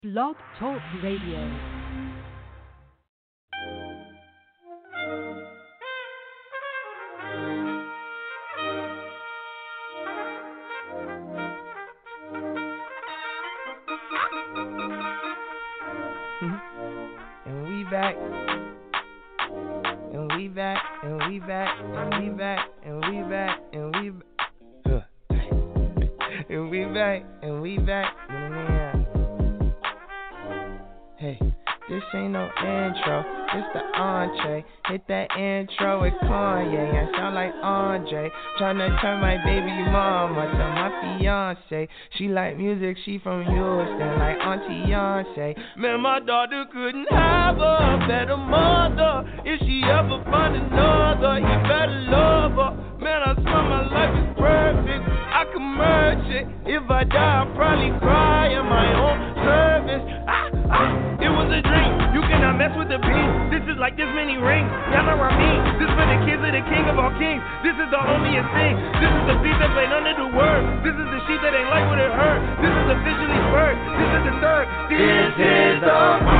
Blog Talk Radio. And we back, and we back, and we back, and we back, and we back, and we and we back, and we back, yeah. Hey, this ain't no intro, this the entree. Hit that intro with Kanye, I sound like Andre. Tryna turn my baby mama to my fiance. She like music, she from Houston, like Auntie Beyonce. Man, my daughter couldn't have a better mother. If she ever find another, he better love her. Man, I swear my life is perfect, I can merge it. If I die, I'll probably cry in my own service. It was a dream, you cannot mess with the beat. This is like this many rings, y'all know what I mean. This for the kids of the king of all kings. This is the homeliest thing. This is the beat that played under the word. This is the sheep that ain't like what it hurt. This is officially bird. This is the third. This is the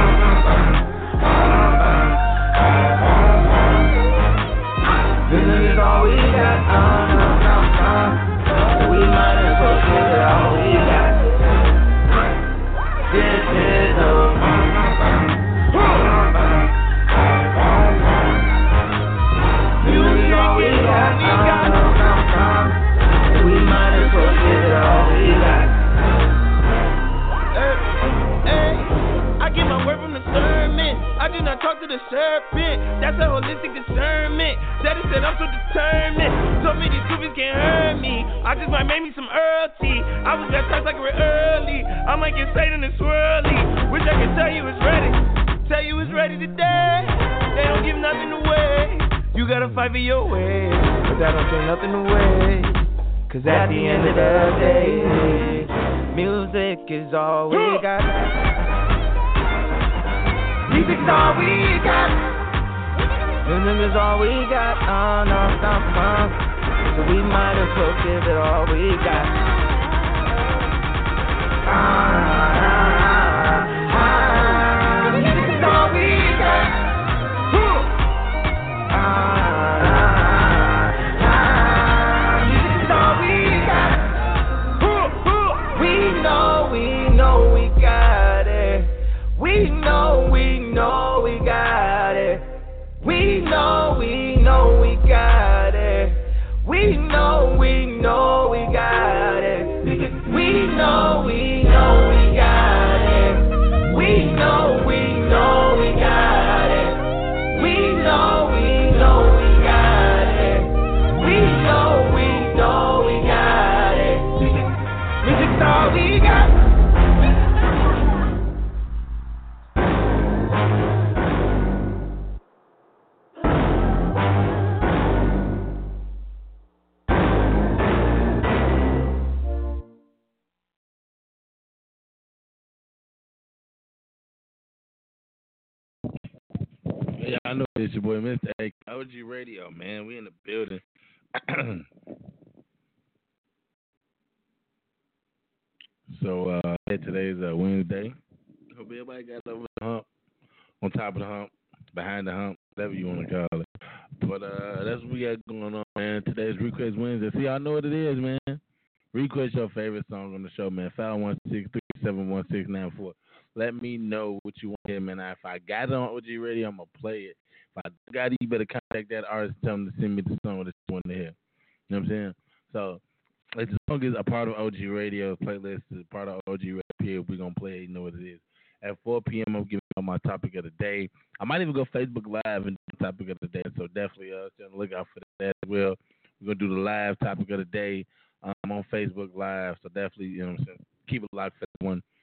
This is all we got. We might as well give it all we got. This is the Music all we got. We might as well give it all we got. I get my word from the sermon. I do not talk to the serpent. That's a holistic discernment. Daddy said I'm so determined. Told me these goofies can't hurt me. I just might make me some Earl tea. I was baptized like real early. I might get Satan and swirly. Wish I could tell you it's ready. Tell you it's ready today. They don't give nothing away. You gotta fight for your way, but that don't take nothing away. Cause at the end of the day, music is all we got. Music is all we got. Music is all we got. So we might as well give it all we got. Music is all we got. Music is all we got. We know we got it. We know we got it. We know we got it. We know we got it. We know we got it. We know we got it. We know we got it. We know we got it. Music's all we got. Yeah, I know it's your boy, Mr. A. OG Radio, man. We in the building. So, today's Wednesday. Hope everybody got over the hump, on top of the hump, behind the hump, whatever you want to call it. But that's what we got going on, man. Today's Request Wednesday. See, I know what it is, man. Request your favorite song on the show, man. 516-387-1694. Let me know what you want to hear, man. Now, if I got it on OG Radio, I'm going to play it. If I got it, you better contact that artist and tell them to send me the song that you want to hear. You know what I'm saying? So, if the song is a part of OG Radio playlist, is a part of OG Radio here, we're going to play it. You know what it is. At 4 p.m., I'm giving you my topic of the day. I might even go Facebook Live and do the topic of the day. So, definitely stay on the lookout for that as well. We're going to do the live topic of the day. I'm on Facebook Live, so definitely, you know what I'm saying, keep it locked for that one.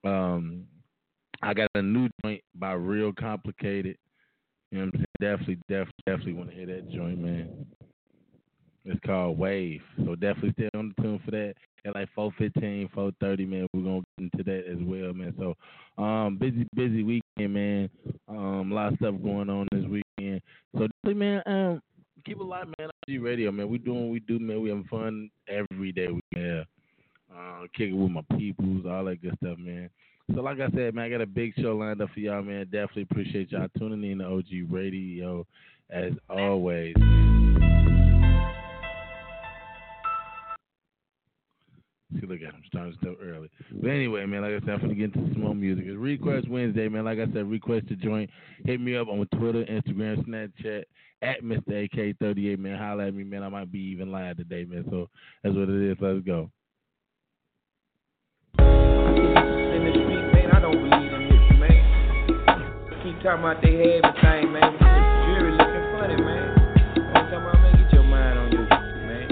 I got a new joint by Real Complicated. You know what I'm saying? Definitely want to hear that joint, man. It's called Wave. So definitely stay on the tune for that. At like 4:15, 4:30, man, we're going to get into that as well, man. So busy weekend, man. A lot of stuff going on this weekend. So definitely, man, keep it locked, man. OG Radio, man. We doing what we do, man. We having fun every day. We have kick it with my peoples, all that good stuff, man. So like I said, man, I got a big show lined up for y'all, man. Definitely appreciate y'all tuning in to OG Radio as always. See, look at him starting stuff early. But anyway, man, like I said, I'm gonna get into some more music. It's Request Wednesday, man. Like I said, request to join. Hit me up on Twitter, Instagram, Snapchat at Mr. AK38, man. Holla at me, man. I might be even live today, man. So that's what it is. Let's go. In the street, man, I don't believe in this, man. Keep talking about they have everything, man. This jury looking funny, man. Only time I man, get your mind on your shit, man.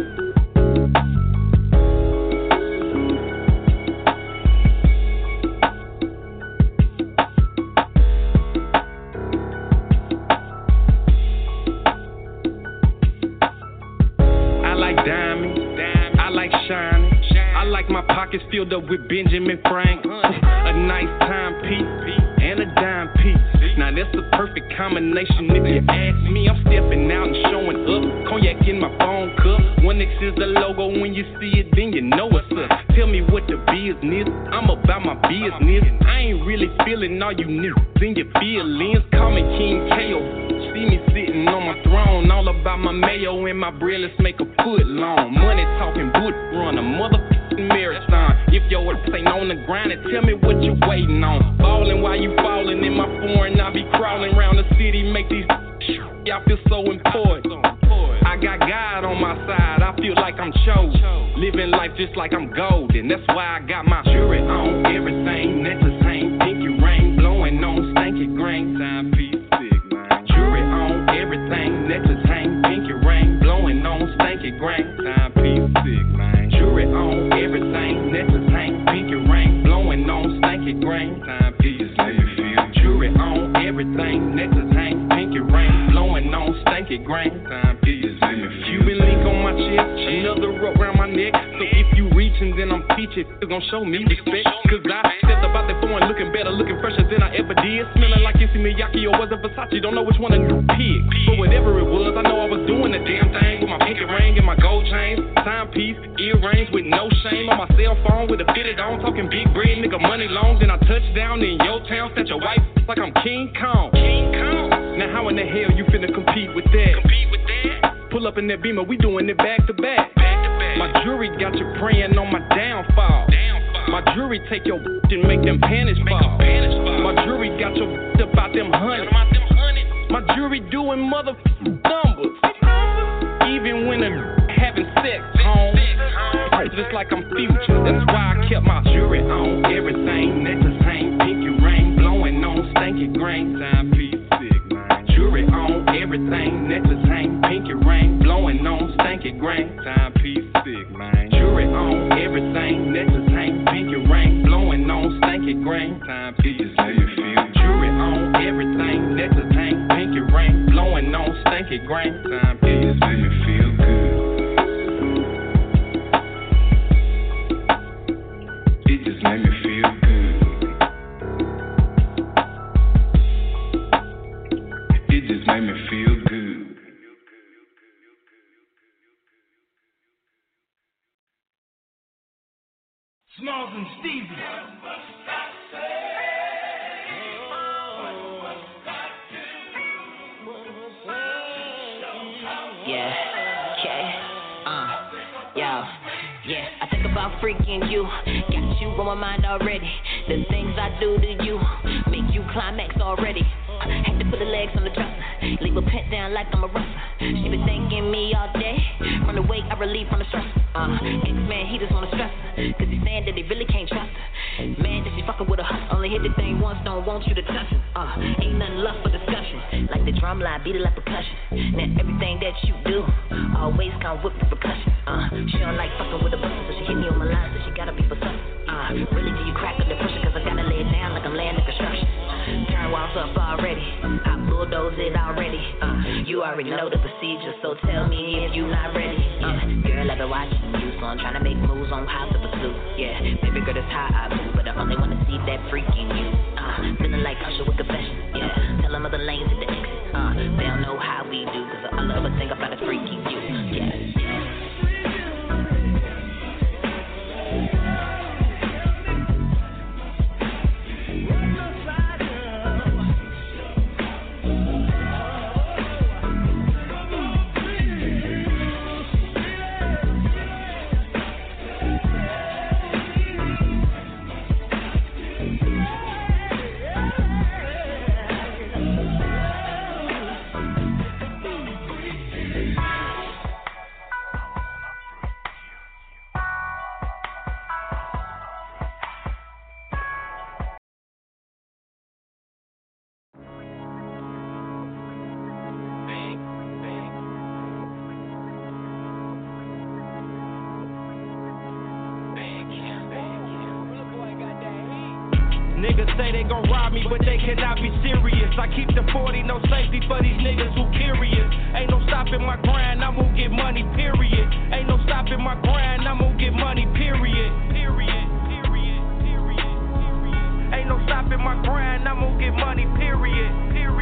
I like diamonds, I like shining. I like my pockets filled up with Benjamin Franklin. A nice timepiece and a dime piece. Now that's the perfect combination if you ask me. I'm stepping out and showing up. Cognac in my phone cup. 1X is the logo. When you see it, then you know what's up. Tell me what the business. I'm about my business. I ain't really feeling all you niggas in your feelings. Call me King K.O. See me sitting on my throne. All about my mayo and my bread. Let's make a foot long. Money talking boot run a motherfucking marathon. If your ass ain't on the grind, and tell me what you waiting on. Ballin' while you fallin' in my foreign. I be crawling around the city, make these y'all feel so important. I got God on my side, I feel like I'm chosen. Living life just like I'm golden. That's why I got my jewelry on. Everything, necklace hang, pinky ring, blowing on stanky grain. Timepiece sick, man. Jewelry on, everything, necklace hang, pinky ring, blowing on stanky grain. Timepiece sick, man. Jewelry on, everything, necklace hang, pinky ring, blowing on stanky grain. Timepiece sick. Jewelry on, everything, necklace hang, pinky ring, blowing on stanky grain. Timepiece sick. Cuban link on my chest, another rope around my neck. So if you reaching, then I'm teaching. You gon' show me respect. Cause I stepped about that phone looking better, looking fresher than I ever did. Smelling like Issey Miyake or was it Versace? Don't know which one to pick. But whatever it was, I know I was doing the damn thing with my pinky ring and my gold chains, timepiece, earrings with no shame on my cell phone with a fitted on. Talking big bread, nigga, money long. Then I touch down in your town, set your wife like I'm King Kong. King Kong. Now how in the hell you finna compete with that? Pull up in that Beamer, we doing it back to back. My jewelry got you praying on my downfall. My jewelry take your and make them panties fall. My jewelry got your about them hundreds. My jewelry doing motherfucking numbers. Even when I'm having sex, home. Just like I'm future. That's why I kept my jewelry on. Everything, necklace hang, pinky ring, blowing on stanky grain. Timepiece sick, man. Jewelry on, everything, necklace hang, pinky ring, blowing on stanky grain. Timepiece sick, man. Jewelry on, everything, necklace hang, pinky ring, blowing on stanky grain. Timepiece sick. Jewelry on, everything, necklace hang, pinky ring, blowing on stanky grain. Timepiece sick. Make me feel good. It just made me feel good. It just made me feel good. Smalls and Stevie. Yeah, okay, yeah, I think about freaking you. Got you on my mind already. The things I do to you make you climax already. Had to put the legs on the dresser, leave a pent down like I'm a wrestler. She been thanking me all day. From the wake, I relieve from the stress. Ex-man, he just wanna stress her, cause he's saying that he really can't trust her. Man, that she fucking with her. Only hit the thing once, don't want you to touch it. Ain't nothing left for discussion. Like the drum line, beat it like percussion. Now everything that you do always come with repercussions. She don't like fucking with a buster, so she hit me on my line, so she gotta be for something. Really do you crack under pressure, cause I gotta lay it down like I'm laying the construction. Turn walls up already, I bulldoze it already. You already know the procedure, so tell me if you not ready. Girl, I've been watching you, so I'm trying to make moves on how to pursue. Yeah, baby girl, that's how I move, but I only wanna see that freak in you. Feeling like Usher with confession. Yeah, tell them other lanes at the exit. They don't know how we do, cause all I ever think about is freaking you. Yeah. gon' rob me, but they cannot be serious. I keep the 40, no safety for these niggas who curious. Ain't no stopping my grind, I'm gon' get money, period. Ain't no stopping my grind, I'm gon' get money, period. Ain't no stopping my grind, I'm gon' get money, period.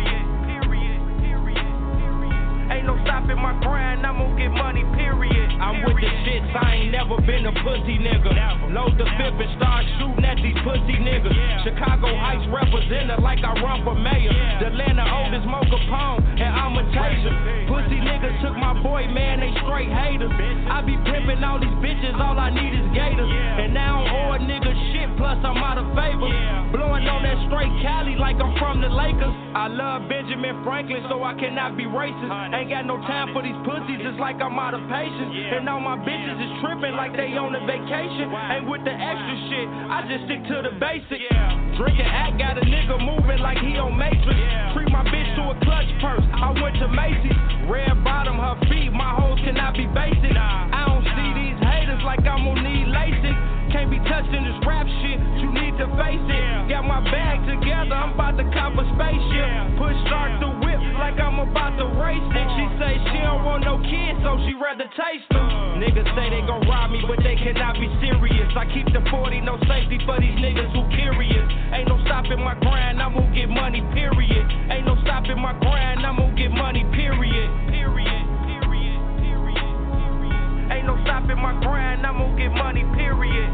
Ain't no stopping my grind, I'm gon' get money, period. I'm with the shits, I ain't never been a pussy nigga. Load the fifth and start shooting at these pussy niggas. Chicago Heights representative like I run for mayor. The Atlanta oldest Mo Capone, and I'm a chaser. Pussy niggas took my boy, man, they straight haters. I be pimping all these bitches, all I need is gators. And now I'm old nigga shit, plus I'm out of favor. Blowing on that straight Cali like I'm from the Lakers. I love Benjamin Franklin, so I cannot be racist. Ain't got no time for these pussies, it's like I'm out of patience. And all my bitches is tripping like they on a vacation. Ain't with the extra shit, I just stick to the basic. Drinking act got a nigga moving like he on Matrix. Treat my bitch to a clutch purse, I went to Macy's. Red bottom, her feet, my hoes cannot be basic. I don't see these haters like I'm gonna need LASIK. Can't be touching this rap shit, you need to face it. Got my bag together, I'm about to cop a spaceship. Push start the whip like I'm about to race it. She say she don't want no kids, so she rather taste them. Niggas say they gon' rob me, but they cannot be serious. I keep the 40, no safety for these niggas who curious. Ain't no stopping my grind, I'm gon' get money, period. Ain't no stopping my grind, I'm gon' get money, period. Ain't no stopping my grind, I'm gon' get money, period.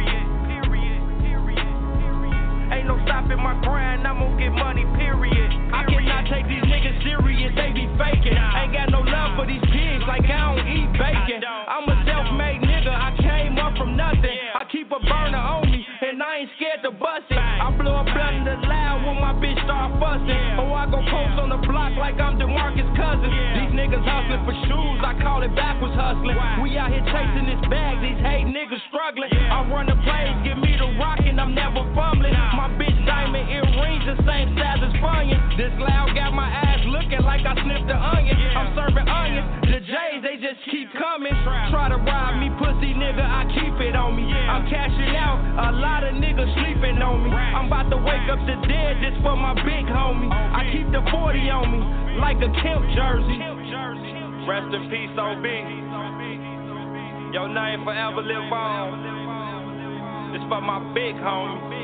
Ain't no stopping my grind, I'm gon' get money, period. I cannot take these niggas serious, they be faking. Ain't got no love for these pigs like I don't eat bacon. I'm a self-made nigga, I came up from nothing. I keep a burner on me, and I ain't scared to bust it. I blow a blunt in the loud when my bitch start fussing. Or I go post on the block like I'm DeMarcus Cousins. These niggas hustling for shoes, I call it backwards hustling. We out here chasing this bag, these hate niggas struggling. I run the plays, give me the rock and I'm never fumbling. My bitch diamond earrings the same size as Funyun. This loud got my eyes looking like I sniffed the onion. I'm serving onions, the J's they just keep coming. Try to rob me, pussy nigga, I keep it on me. I'm cashing out, a lot of niggas sleeping on me. I'm about to wake up the dead, this for my big homie. I keep the 40 on me, like a Kemp jersey. Rest in peace, OB. Your name forever live on. This for my big homie.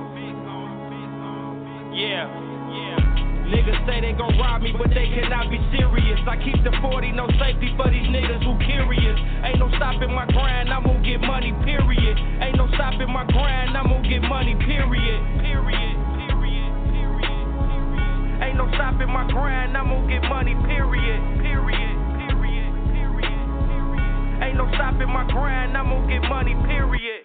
Yeah. Niggas say they gon' rob me, but they cannot be serious. I keep the 40, no safety for these niggas who curious. Ain't no stopping my grind, I'm gon' get money, period. Ain't no stopping my grind, I'm gon' get money, period. Ain't no stopping my grind, I'm gon' get money, period. Ain't no stopping my grind, I'm gon' get money, period.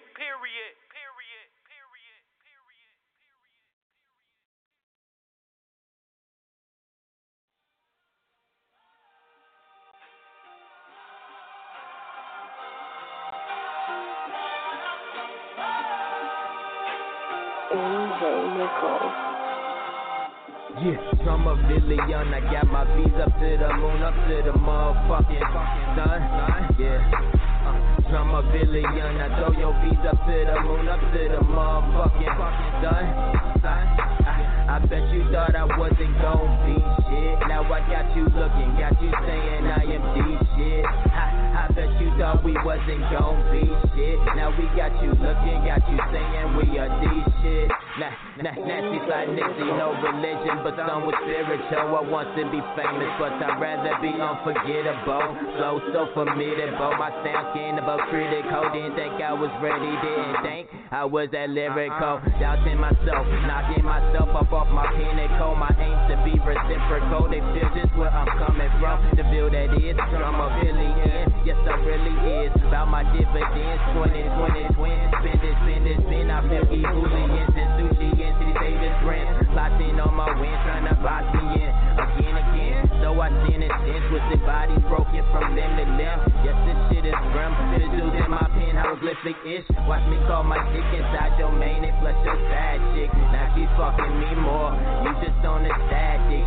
Yeah, I'm a billion, I got my V's up to the moon, up to the motherfucking sun. Yeah, I'm a billion, I throw your V's up to the moon, up to the motherfucking sun. I bet you thought I wasn't gon' be shit. Now I got you looking, got you saying I am D shit. I bet you thought we wasn't gon' be shit. Now we got you looking, got you saying we are D shit. Nasty like Nipsey, no religion, but some with spiritual. I want to be famous, but I'd rather be unforgettable. Flow so formidable, my sound cannibal, critical. Didn't think I was ready, didn't think I was that lyrical. Doubting myself, knocking myself up off my pinnacle. My aim to be reciprocal. They feel just where I'm coming from. The feel that is from a billion. Yes, I really is. About my dividends, 2020 twin. Spend it. I feel ebullience and sushi and city savings brands. Locked in on my win, trying to box me in again. So I sin and sin, twisted bodies broken from limb to limb. Yes, this shit is grim. The dudes in my pen, hieroglyphic-ish. Watch me call my dick inside your main and flush your side chick. Now she's fucking me more. You just on the side dick. She give me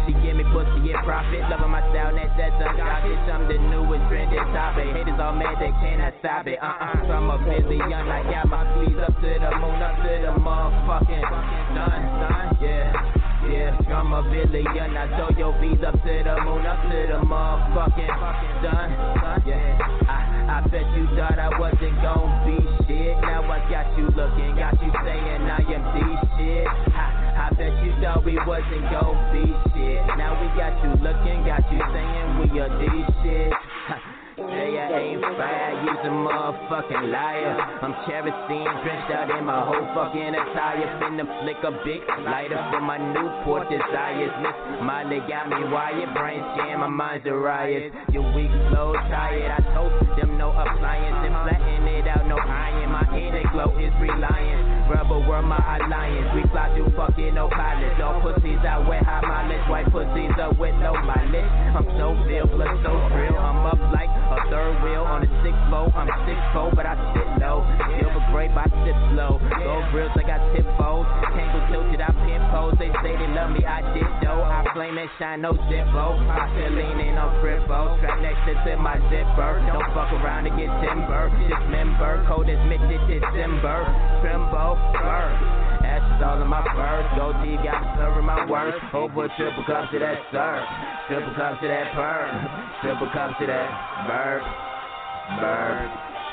pussy and profit. Loving my style, that's ungodly. I'm the newest trending topic. Haters all mad, they cannot stop it. From a million, I got my sleeves up to the moon, up to the motherfucking sun, yeah, from a billion, I throw your V's up to the moon, up to the motherfucking sun, yeah. I bet you thought I wasn't gon' be shit. Now I got you looking, got you saying I am the shit. I bet you thought we wasn't gon' be shit. Now we got you looking, got you saying we are the shit. Say I ain't fire, you's a motherfucking liar. I'm kerosene drenched out in my whole fucking attire. Finna flick a big lighter for my Newport desires. Miss Molly got me wired, brain scan, my mind's a riot. You weak, slow, tired, I told them no appliance. And flatten it out, no iron. My inner glow is reliance. Rubber world, my alliance. We fly through fucking no pilots. No pussies out with high mileage. White pussies up with no mileage. I'm so filled, blood so real. I'm up like a third wheel on a 6-4. I'm 6'4", but I sit low. Silver grape, I sit slow. Gold grills, I got tip foes. Tangle tilted, I pin pose. They say they love me, I did though. I flame and shine, no zippo. I still leaning on crippo. Strap next to my zipper. Don't fuck around and get timber. Dismember, cold as mid-December. Trimbo, burn. Ashes all in my fur. Gold deep, got me serving my words. Over triple cups to that sir. Triple cups to that perm. Triple cups to that bird. Bird.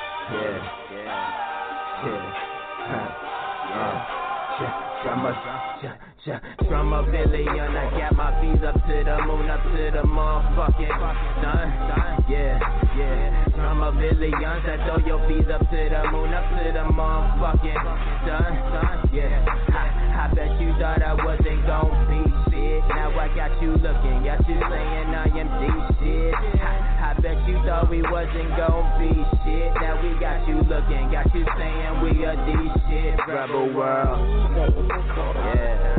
From a billion, I got my V's up to the moon, up to the motherfucking sun, yeah. From a billion, I throw your V's up to the moon, up to the motherfucking sun, yeah. I bet you thought I wasn't gon' be shit. Now I got you looking, got you saying I am the shit. I bet you thought we wasn't gon' be shit. Now we got you looking, got you saying we are the shit. Rebel world, yeah.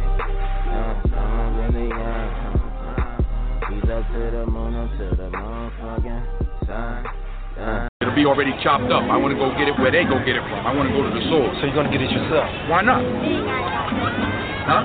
He's up to the moon, up to the motherfucking sun. It'll be already chopped up. I want to go get it where they go get it from. I want to go to the source. So you're gonna get it yourself? Why not? Huh?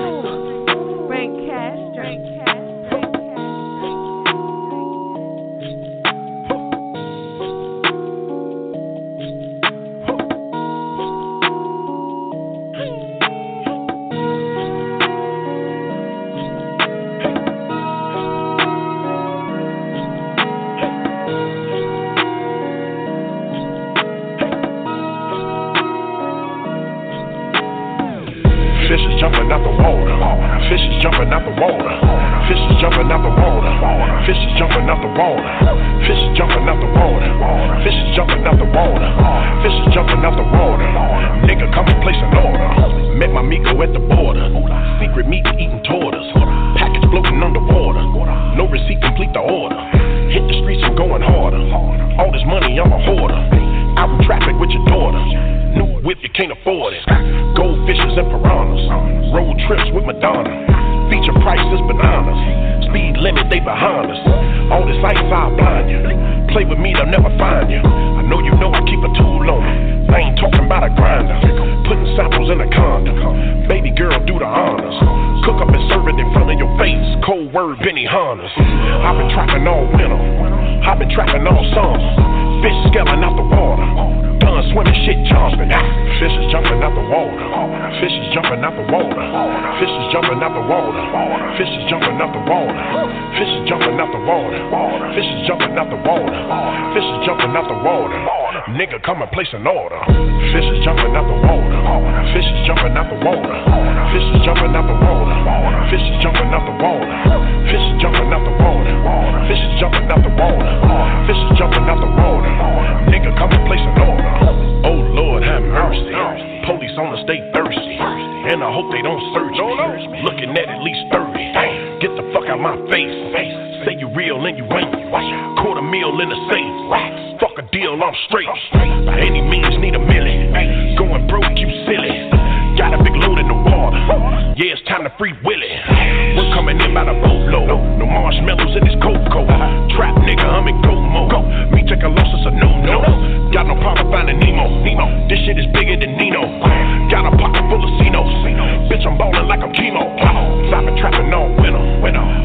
Jumping out the water. Fishes jumping out the water. Fishes jumping out the water. Fishes jumping out the water. Fishes jumping out the water. Fishes jumping out the water. Fishes jumping out the water. Nigga, come and place an order. Met my amigo at the border. Secret meat eating tortas. Package floating underwater. No receipt, complete the order. Hit the streets, I'm going harder. All this money, I'm a hoarder. Out in traffic with your daughter. New whip, you can't afford it. Goldfishes and piranhas. Road trips with Madonna. Feature prices, bananas. Speed limit, they behind us. All this ice, I'll blind you. Play with me, they'll never find you. I know you know I keep a tool on me. I ain't talking about a grinder. Putting samples in a condom. Baby girl, do the honors. Cook up and serve it in front of your face. Cold word, Benny Hannes. I've been trapping all winter. I've been trapping all summer. Fish scaling out the water. Done swimming, shit jumping. Fishes jumping out the water. Fishes jumping out the water. Fishes jumping out the water. Fishes jumping out the water. Fishes jumping out the water. Fishes jumping out the water. Fishes jumping out the water. Nigga, come and place an order. Fishes jumping out the water. Fishes jumping out the water. Fishes jumping out the water. Fishes jumping out the water. Fishes jumping out the water. Fishes jumping out the water. Fishes jumping out the water. Nigga, come and place an order. Oh Lord, have mercy. Police on the stay thirsty, and I hope they don't search me. Looking at least 30. Get the fuck out my face. Say you real and you ain't. $250,000 in the safe. Fuck a deal, I'm straight. By any means, need a million. Going broke, you silly. Got a big load in the water. Yeah, it's time to free Willie. We're coming in by the boatload. No marshmallows in this cocoa. Trap nigga, I'm in go mode. Me take a loss, it's a no-no. Got no problem finding Nemo. This shit is bigger than Nino. Got a pocket full of Cinos. Bitch, I'm ballin' like I'm chemo. I've been trapping all winter.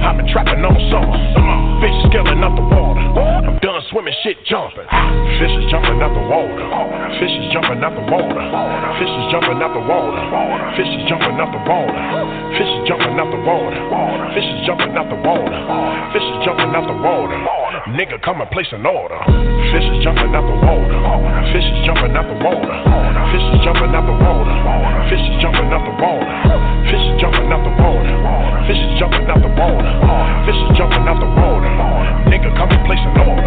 summer. Fish scaling out the water. I'm done swimming, shit jumping. Fishes jumping out the water. Fishes jumping out the water. Fishes jumping out the water. Fishes jumping out the water. Fishes jumping out the water. Fishes jumping out the water. Fishes jumping out the water. Nigga, come and place an order. Fishes jumping out the water. Fishes jumping out the water. Fishes jumping out the water. Fishes jumping out the water. Fishes jumping out the water. Fishes jumping out the water. Fishes jumping out the water. Nigga, come and place an order.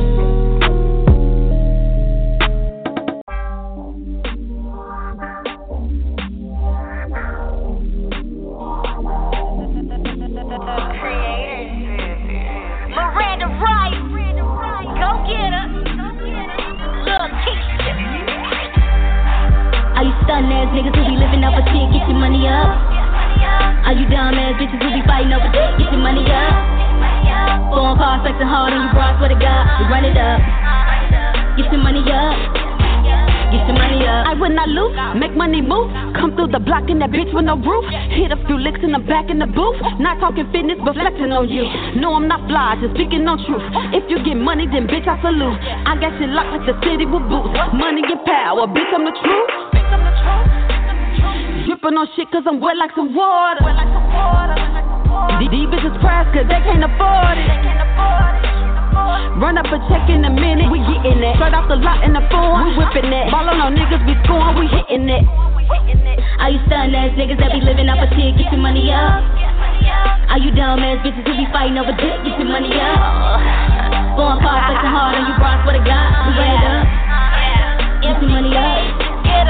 Stuntin' ass niggas who be living off a shit, get your money up. Are you dumb ass bitches who be fighting over dick, get your money up. Foreign cars flexing hard on you bras, swear to God, we run it up. Get your money up. Get your money up. I would not lose, make money move. Come through the block in that bitch with no roof. Hit a few licks in the back in the booth. Not talking fitness, but flexing on you. No, I'm not fly, just speaking on truth. If you get money, then bitch, I salute. I got shit locked like the city with boots. Money and power, bitch, I'm the truth. Drippin' on shit cause I'm wet like some water. These bitches press cause they can't afford it. Run up a check in a minute, we gettin' it. Straight off the lot in the phone, we whippin' it. Ballin' on niggas, we scoring, we hittin' it. Are you stuntin' ass niggas that be living off a shit, get your money up? Are you dumb ass bitches who be fighting over dick, get your money up? Foreign cars flexing hard on you bras, swear to God, we run it up. Get your money up.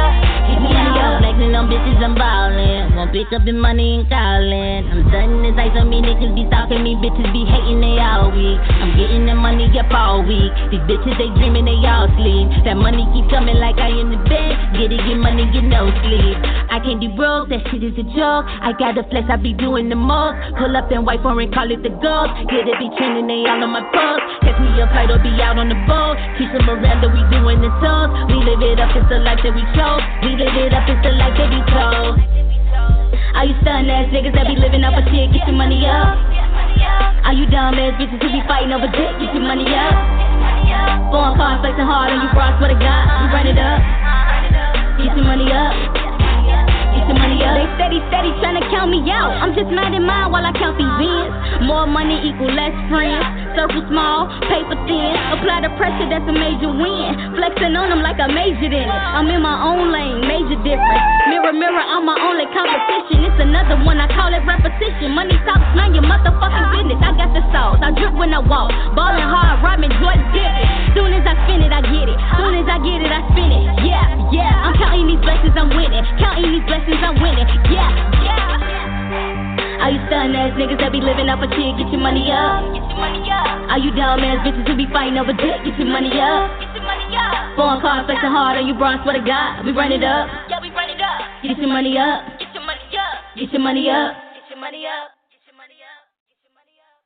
Flexing on bitches, I'm ballin'. Won't pick up the money and callin'. I'm stuntin' this ice on me, niggas be stalking me. Bitches be hating, they all week. I'm getting the money up all week. These bitches, they dreamin', they all sleep. That money keep coming like I in the bed. Get it, get money, get no sleep. I can't be broke, that shit is a joke. I got a flex, I be doing the most. Pull up and white foreign, call it the gold. Get it, be trending, they all on my post. Catch me a flight or be out on the boat. Teach them Miranda, we doing the souls. We live it up, it's the life that we chose. We live it up, it's the life that we chose. Are you stuntin' ass niggas that be living off a shit, get your money up? Are you dumb ass bitches who be fighting over dick, get your money up? Foreign cars flexing hard on you bras, swear to God, we run it up. Get your money up. Get your money up. They steady tryna count me out. I'm just mad in mine while I count these ends. More money equal less friends. Circle small, paper thin. Apply the pressure, that's a major win. Flexing on them like I majored in it. I'm in my own lane, major difference. Mirror, mirror, I'm my only competition. It's another one, I call it repetition. Money talks, mind your motherfucking business. I got the sauce, I drip when I walk. Ballin' hard, robbing, Jordan dipping. Soon as I spin it, I get it. Soon as I get it, I spin it. Yeah, yeah, I'm counting these blessings, I'm winning. Counting these blessings, I'm winning. Yeah, yeah. Are you stuntin' ass niggas that be living off a shit, get your money up? Are you dumb ass bitches who be fighting over dick, get your money up? Foreign cars flexing hard on you bras, swear to God, we run it up. Yeah, we run it up. Get your money up. Get your money up. Get your money up. Get your money up. Get your money up. Get your money up.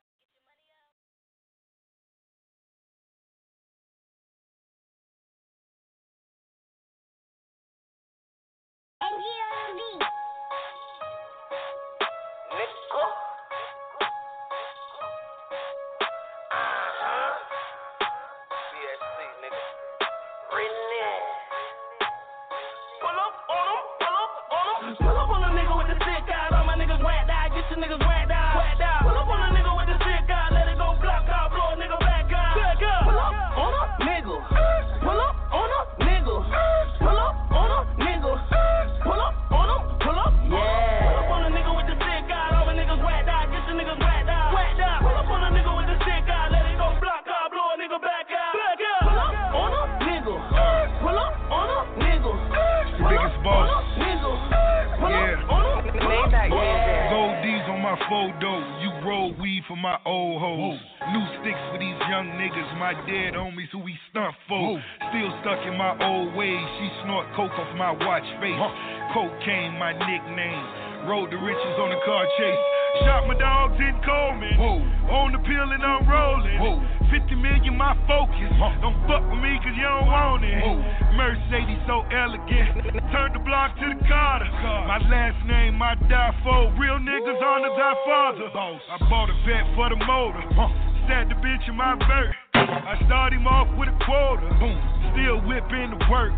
Pull up on a nigga with the stick out, all my niggas whacked out, get your niggas whacked out. Pull up on a nigga with the stick out, let it go block out, blow a nigga back out. Pull up on a nigga, pull up on a nigga, pull up on a nigga, pull up on him, pull up, yeah. Pull up on a nigga with the stick out, all my niggas whacked out, get your niggas whacked out. Pull up on a nigga with the stick out, let it go block out, blow a nigga back out. Pull up on a nigga, pull up on a nigga, biggest boss. Gold D's on my photo, you roll weed for my old hoes. New sticks for these young niggas, my dead homies who we stunt for. Still stuck in my old ways, she snort coke off my watch face. Cocaine, my nickname. Road to riches on the car chase. Shot my dogs in Coleman. On the pill and I'm rolling. 50 million my focus. Don't fuck with me cause you don't want it. Mercedes so elegant. Turned the block to the Carter. My last name I die for. Real niggas on the Godfather. I bought a vet for the motor. Sat the bitch in my vert. I start him off with a quota. Still whipping the work.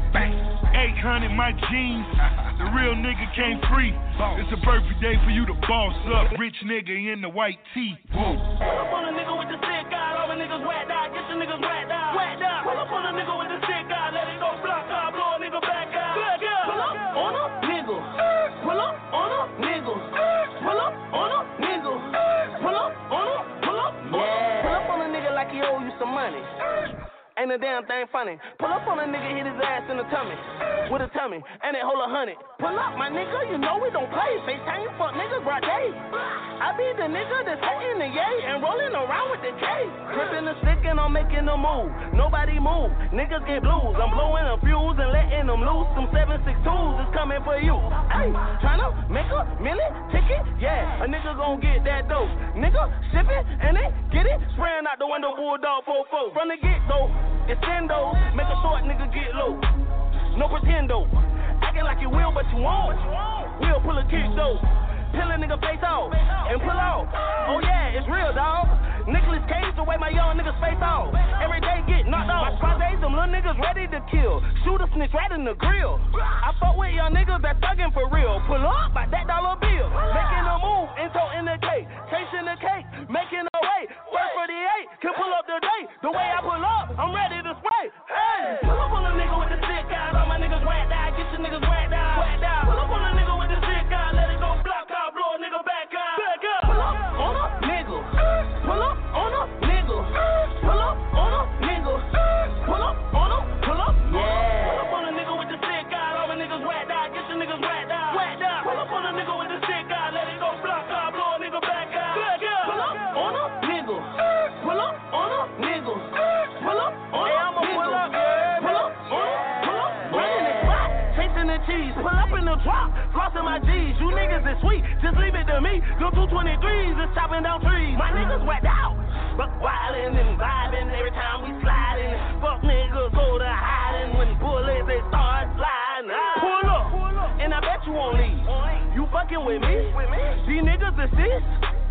800 my jeans. The real nigga came free. It's a perfect day for you to boss up. Rich nigga in the white tee. Pull up on a nigga with the sick guy. All the niggas whacked out. Get the niggas whacked out. Pull up on a nigga with the sick guy. Let it go block out. Blow a nigga back out. Pull up on a nigga. Pull up on a nigga. Pull up on a nigga. Pull up on a. Pull up. Yeah. Pull up on a nigga like he owe you some money. Ain't a damn thing funny. Pull up on a nigga, hit his ass in the tummy. With a tummy, and it hold 100. Pull up, my nigga, you know we don't play. FaceTime, you fuck niggas, broad day. I be the nigga that's hitting the yay and rolling around with the K. Gripping the stick and I'm making a move. Nobody move, niggas get blues. I'm blowing a fuse and letting them loose. Some 762s is coming for you. Hey, tryna make a million ticket? Yeah, a nigga gon' get that dope. Nigga, shipping and they get it. Spraying out the window, bulldog 4-4. From the get-go. Extendo, make a short nigga get low. No pretendo. Acting like you will, but you won't. We'll pull a kick though. Peel a nigga face off and pull off. Oh yeah, it's real, dog. Nicholas Cage the way my young niggas face off. Every day get knocked off. My days, them little niggas ready to kill. Shoot a snitch right in the grill. I fuck with young niggas that thuggin' for real. Pull up by that dollar bill. Making a move and toting the cake. Chasing the cake, making a way. First 48 can pull up the day. The way I pull up, I'm ready to spray. Hey, pull up on a nigga with the sick guy. All my niggas whacked out. Get your niggas whacked out. Pull up on a nigga with the sick guy. Let it go block out. Blow a nigga back out. Pull up on a nigga. Pull up on a nigga. Pull up on a nigga. Pull up on a. Pull up. Yeah. Pull up on a nigga with the sick guy. All my niggas whacked out. Get your niggas whacked out. Pull up on a nigga with the sick guy. Let it go block out. Blow a nigga back out. Pull up on a nigga. Pull up on a nigga. Pull up on a nigga. Pull up. Pull up. Pull up. Running the spot. Chasing the cheese. Pull up in the drop. Flossing my G's. You niggas is sweet. Just leave it to me. Go 223s. It's chopping down trees. My niggas whacked out. Buck wildin' and vibing every time we sliding. Fuck niggas go to hiding when bullets they start sliding. Pull up. And I bet you won't leave. You fucking with me? These niggas assist.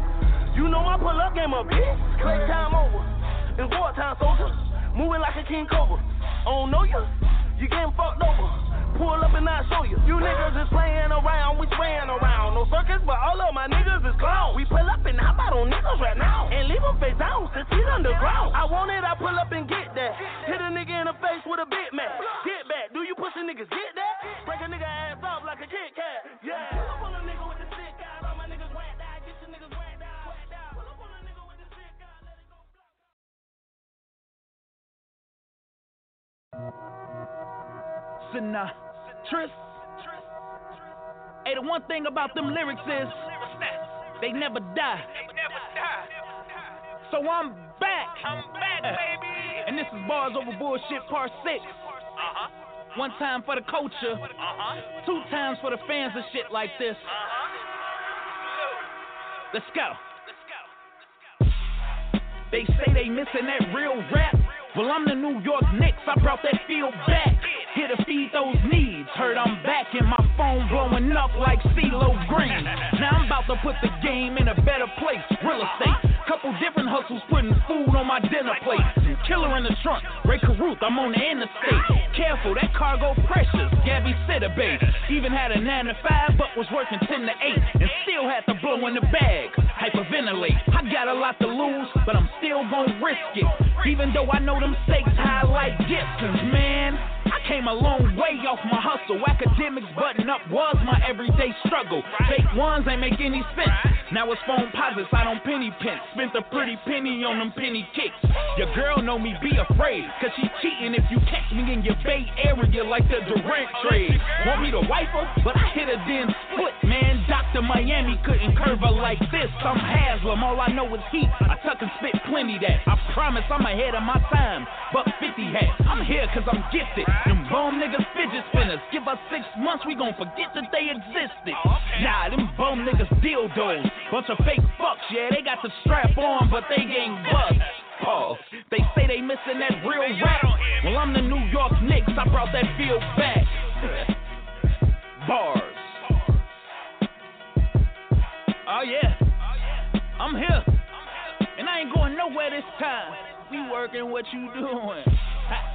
You know I pull up game a bitch. Clay time over. It's wartime, soldier. Moving like a king cobra. I don't know you. You getting fucked over. Pull up and I'll show you. You niggas is playing around, we spraying around. No circus, but all of my niggas is clowns. We pull up and hop out on niggas right now. And leave them face down since he's underground. I want it, I pull up and get that. Hit a nigga in the face with a Big Mac. Get back, do you pussy niggas get that? Break a nigga ass off like a Kit Kat. Yeah. Pull up on a nigga with the sick guy. All my niggas whacked out. Get your niggas whacked out. Pull up on a nigga with the sick guy. Let it go. Sinatris. Hey, the one thing about them lyrics is they never die. So I'm back. Baby. And this is Bars Over Bullshit Part 6. One time for the culture. 2 times for the fans of shit like this. Let's go. They say they missing that real rap. Well, I'm the New York Knicks. I brought that feel back. Here to feed those needs. Heard I'm back and my phone blowing up like CeeLo Green. Now I'm about to put the game in a better place. Real estate. Couple different hustles putting food on my dinner plate. Killer in the trunk. Ray Caruth, I'm on the interstate. Careful, that cargo precious. Gabby Sidibe. Even had a 9 to 5, but was working 10 to 8. And still had to blow in the bag. Hyperventilate. I got a lot to lose, but I'm still gonna risk it. Even though I know them stakes high like Gibsons, man. I came a long way off my hustle. Academics button up was my everyday struggle. Fake ones ain't make any sense. Now it's phone posits, I don't penny pinch. Spent a pretty penny on them penny kicks. Your girl know me, be afraid. Cause she cheating if you catch me in your Bay Area like the Durant trade. Want me to wipe her? But I hit her then split, man. Dr. Miami couldn't curve her like this. I'm Haslam, all I know is heat. I tuck and spit plenty that. I promise I'm ahead of my time. Buck 50 hat, I'm here cause I'm gifted. Them bum niggas fidget spinners. Give us 6 months, we gon' forget that they existed. Nah, them bum niggas dildos. Bunch of fake fucks, yeah, they got the strap on, but they ain't bust. Pause. They say they missing that real rap. Well, I'm the New York Knicks, I brought that field back. Bars. Oh yeah, I'm here, and I ain't going nowhere this time. We working, what you doing? Ha.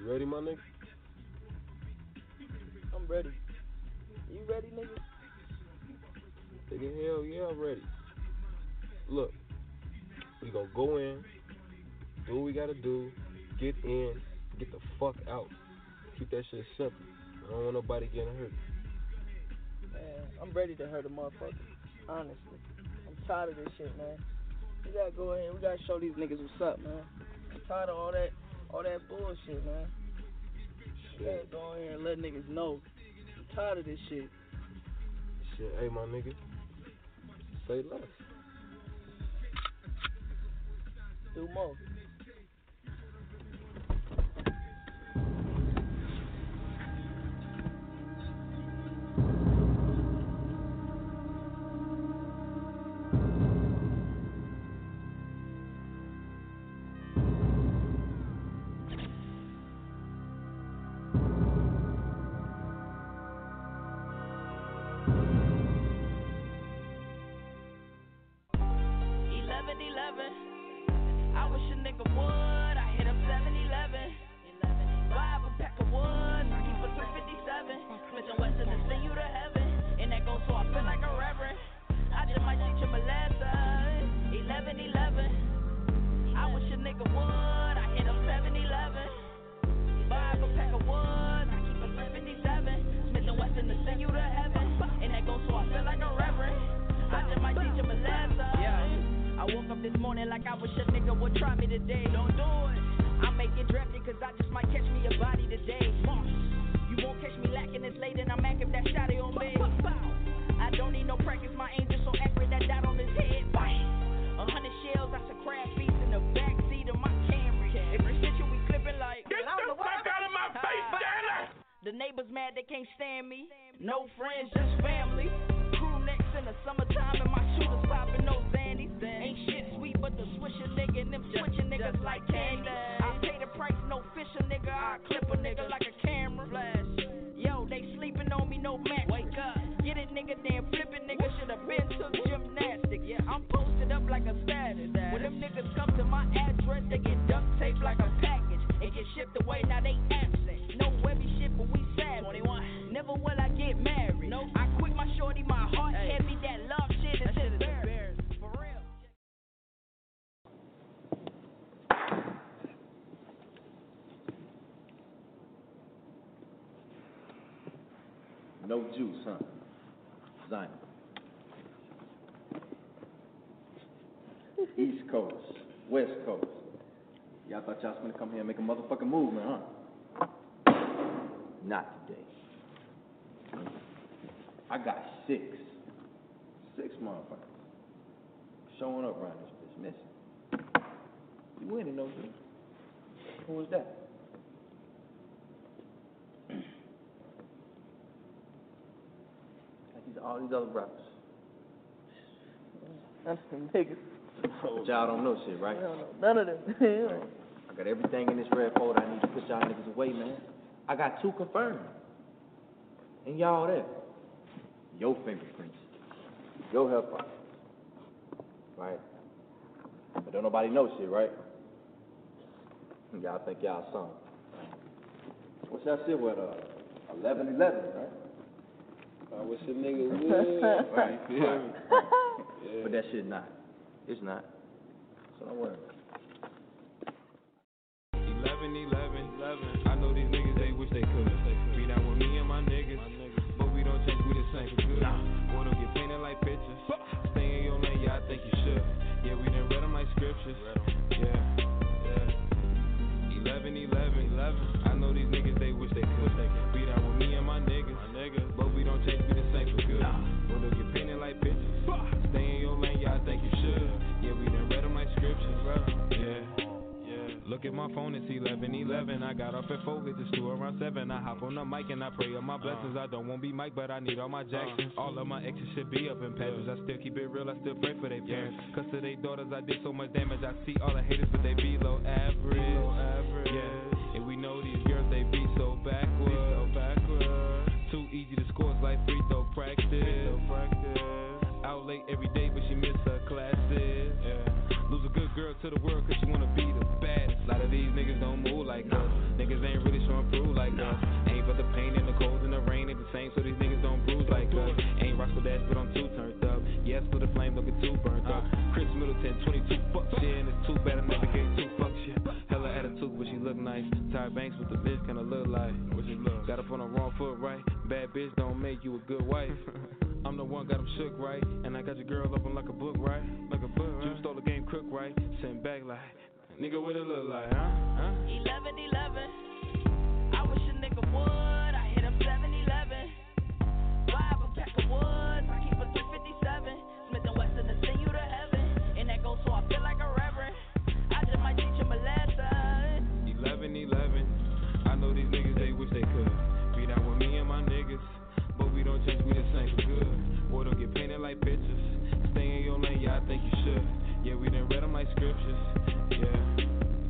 You ready, my nigga? I'm ready. You ready, nigga? Nigga, hell yeah, I'm ready. Look, we gonna go in, do what we gotta do, get in, get the fuck out. Keep that shit simple. I don't want nobody getting hurt. Man, I'm ready to hurt a motherfucker. Honestly. I'm tired of this shit, man. We gotta go in, we gotta show these niggas what's up, man. I'm tired of all that bullshit, man. We gotta go in here and let niggas know. I'm tired of this shit. Shit, hey, my nigga. Say less. Do more. I wish a nigga would. I hit up 7-Eleven. Buy up a pack of wood. I keep a 357. Smith & Wesson to send you to heaven. And that goes so I feel like a reverend. I just might teach him a lesson. 11-11. I wish a nigga would. I hit up 7-Eleven. Buy up a pack of wood. I keep a 357. Smith & Wesson to send you to heaven. And that goes so I feel like a reverend. I just might teach him a lesson. I woke up this morning like I wish a nigga would try me today. Don't do it. I may get drafted cause I just might catch me a body today. You won't catch me lacking this late and I'm active that shotty on me. I don't need no practice, my aim just so accurate that dot on his head. 100 shells, that's a crab feast in the backseat of my Camry. Every stitch we clipping like get the fuck out of my face, Dana! The neighbors mad they can't stand me. No friends, just family. Crew necks in the summertime and my shooters popping no Zannies. Ain't shit sweet but the swisher nigga and them switching niggas like candy. I pay the price, no fisher nigga. I clip a nigga like a camera. Flash. Yo, they sleeping on me, no match. Wake up, get it nigga, then flip it nigga. Should've been took gymnastics. Yeah, I'm posted up like a status. When them niggas come to my address, they get duct taped like a package. It get shipped away, now they absent. No webby shit, but we savage. 21. Never will I get married. No, I quit my shorty, my heart heavy. That love shit is embarrassing. For real. No juice, huh? Zion. East Coast, West Coast. Y'all thought y'all was gonna come here and make a motherfucking movement, huh? Not today. I got six motherfuckers showing up around this bitch missing. You winning, no dude. Who was that? All these other brothers. That's them niggas. But y'all don't know shit, right? I don't know none of them. Right. I got everything in this red folder I need to put y'all niggas away, man. I got 2 confirmed. And y'all there. Your fingerprints. Your help out. Right? But don't nobody know shit, right? Y'all think y'all something. What's that shit with 11-11, right? I wish a nigga would. Right, yeah. But that shit not. It's not. So don't worry. 11-11. I know these niggas, they wish they could. Be down with me and my niggas. But we don't change, we the same for good. Boy, don't get painted like pictures. Stay in your lane, yeah, I think you should. Yeah, we done read them like scriptures. Yeah. 11-11. I know these niggas, they wish they could. Be down with me and my niggas. But we don't change, we the same for good. Boy, don't get painted like pictures. Stay in your lane, yeah, I think you should. Yeah, we done read them like scriptures. Yeah. Look at my phone, it's 11-11. I got up at 4, hit the store around 7. I hop on the mic and I pray on my blessings. I don't want to be Mike, but I need all my Jacksons. All of my exes should be up in patches. I still keep it real, I still pray for their parents. Cause to their daughters, I did so much damage. I see all the haters, but they below average. Yeah, and we know these girls, they be so backwards. Too easy to score, it's like free throw practice. Out late every day, but she miss her classes. Lose a good girl to the world cause she wanna be the baddest. A lot of these niggas don't move like us. Niggas ain't really look nice. Tyra Banks with the bitch kinda look like. What you look? Got up on the wrong foot, right? Bad bitch don't make you a good wife. I'm the one got him shook, right? And I got your girl open like a book, right? Like a book, right? You stole the game crook, right? Sent back like, nigga, what it look like, huh? 11-11. I wish a nigga would. I hit up 7-Eleven. Buy up a pack of woods. I keep a 357. Smith & Wesson to send you to heaven. And that goes so I feel like a reverend. I just might teach him a lesson. 11-11. I know these niggas, they wish they could be down with me and my niggas. But we don't change, we the same for good. Boy, don't get painted like pictures. Stay in your lane, yeah, I think you should. Yeah, we done read them like scriptures. Yeah.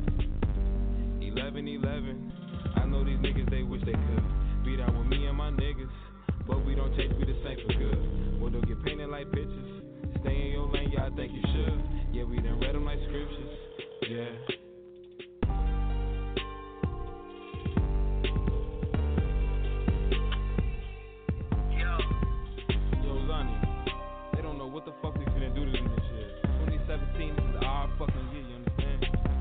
11-11. I know these niggas, they wish they could be down with me and my niggas. But we don't change, we the same for good. Boy, don't get painted like pictures. Stay in your lane, yeah, I think you should. Yeah, we done read them like scriptures. Yeah. What the fuck we finna do to them this year? 2017 is our fucking year, you understand?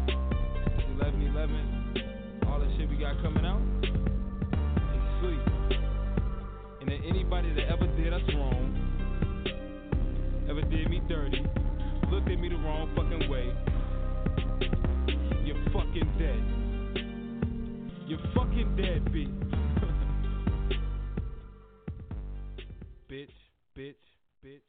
11-11, all the shit we got coming out, it's sweet. And then anybody that ever did us wrong, ever did me dirty, looked at me the wrong fucking way, you're fucking dead. You're fucking dead, B. Bitch, bitch, bitch.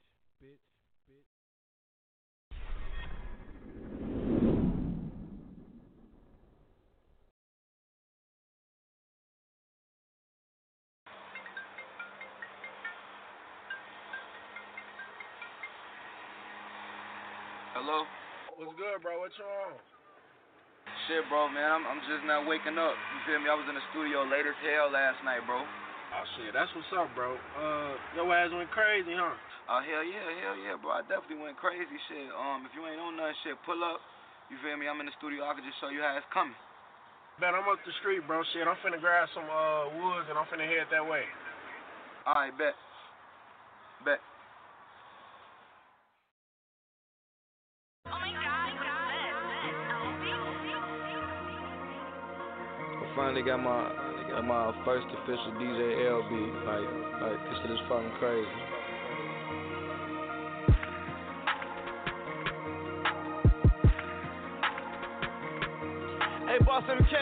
Hello? What's good, bro? What you on? Shit, bro, man. I'm just now waking up. You feel me? I was in the studio late as hell last night, bro. Oh, shit. That's what's up, bro. Your ass went crazy, huh? Oh, hell yeah, bro. I definitely went crazy, shit. If you ain't on nothing, shit, pull up. You feel me? I'm in the studio. I can just show you how it's coming. Bet I'm up the street, bro. Shit, I'm finna grab some woods and I'm finna head that way. All right, bet. Bet. I finally got my first official DJ LB. Like this shit is fucking crazy. Hey, Boss MK,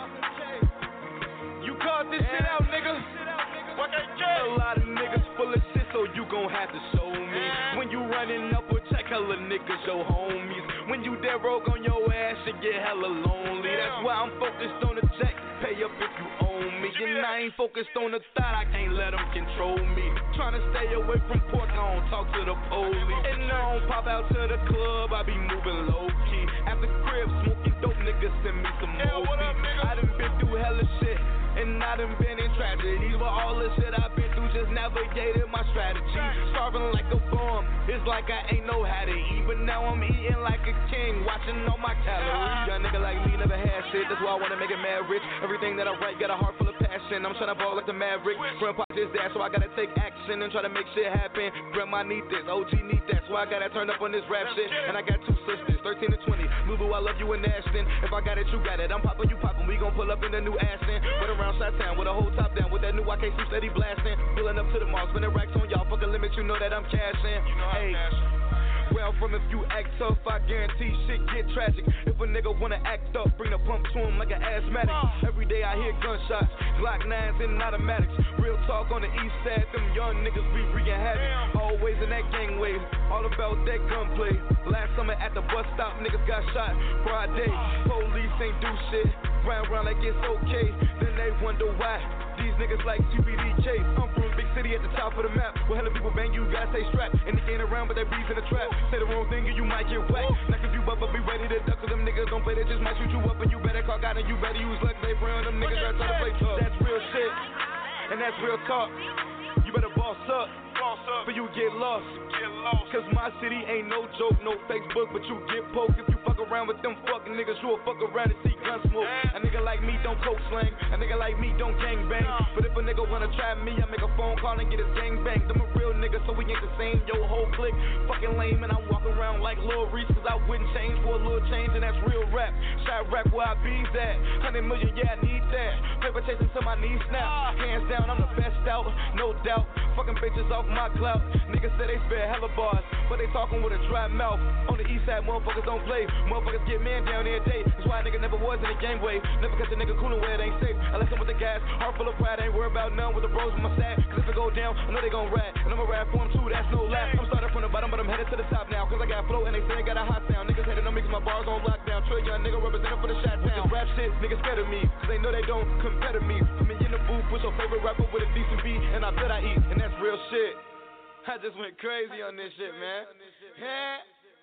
you called this shit out, nigga. A lot of niggas full of shit, so you gon' have to show me. When you running up with check, hella niggas, your homies. When you dead broke on your ass, you get hella lonely. That's why I'm focused on the check, pay up if you own me. And I ain't focused on the thought, I can't let them control me. Tryna stay away from pork, I don't talk to the police. And I don't pop out to the club, I be moving low key. At the crib, smoking dope, niggas send me some more beats. I done been through hella shit, and I done been in tragedies. But all the shit I've been through just navigated my strategy. Starving like a bum, it's like I ain't know how to eat. But now I'm eating like a king, watching all my calories. Young nigga like me never had shit, that's why I wanna make it mad rich. Everything that I write got a heart full of passion. I'm tryna ball like the Maverick. Grandpa is that, so I gotta take action and try to make shit happen. Grandma need this, OG need that, so I gotta turn up on this rap shit. And I got two sisters, 13 and 20. Lulu, I love you and Ashton. If I got it, you got it. I'm poppin', you poppin'. We gon' pull up in the new Aston. Run around Chi-Town with a whole top down with that new YK suit steady blasting. Pulling up to the mall, spinning racks on y'all. Fuck a limit, you know that I'm cashing. Hey. Well, from if you act tough, I guarantee shit get tragic. If a nigga wanna act up, bring the pump to him like an asthmatic. Every day I hear gunshots, Glock 9s and automatics. Real talk on the east side, them young niggas be wreaking havoc. Always in that gangway, all about that gunplay. Last summer at the bus stop, niggas got shot. Broad day, police ain't do shit. Round like it's okay, then they wonder why. These niggas like TPDK. I'm from a big city at the top of the map. Where hella people bang you, gotta stay strapped. And they ain't around, but they breeze in the trap. Say the wrong thing and you might get whacked. Knock if you up, but be ready to duck. Cause them niggas don't play, they just might shoot you up. And you better clock out and you better use luck. They friend them niggas that try to play tough. That's real shit, and that's real talk. You better boss up, for you get lost. Cause my city ain't no joke, no Facebook, but you get poked. If you fuck around with them fucking niggas, you'll fuck around and see gun smoke. A nigga like like me don't coke slang. A nigga like me don't gang bang. But if a nigga wanna trap me, I make a phone call and get his gang bang. I'm a real nigga, so we ain't the same. Yo, whole clique, fucking lame, and I walk around like Lil Reese, cause I wouldn't change for a little change, and that's real rap. Shot rap where I be's at. 100 million, yeah, I need that. Paper chasing till my knees snap. Hands down, I'm the best out, no doubt. Fucking bitches off my clout. Niggas say they spit hella bars, but they talking with a dry mouth. On the east side, motherfuckers don't play. Motherfuckers get man down every day. That's why a nigga never was in the gang way. Never catch a nigga coolin' where it ain't safe. I left him with the gas, heart full of pride. Ain't worried about none with the bros with my side. Cause if it go down, I know they gon' ride. And I'ma ride for them too, that's no lie. I'm started from the bottom, but I'm headed to the top now. Cause I got flow and they say I got a hot sound. Niggas hating on me cause my bars on lockdown. Trill young nigga representing for the shot town. With this rap shit, niggas scared of me. Cause they know they don't compare to me. Put me in the booth with your favorite rapper with a decent beat. And I bet I eat, and that's real shit. I just went crazy on this shit, man. Yeah.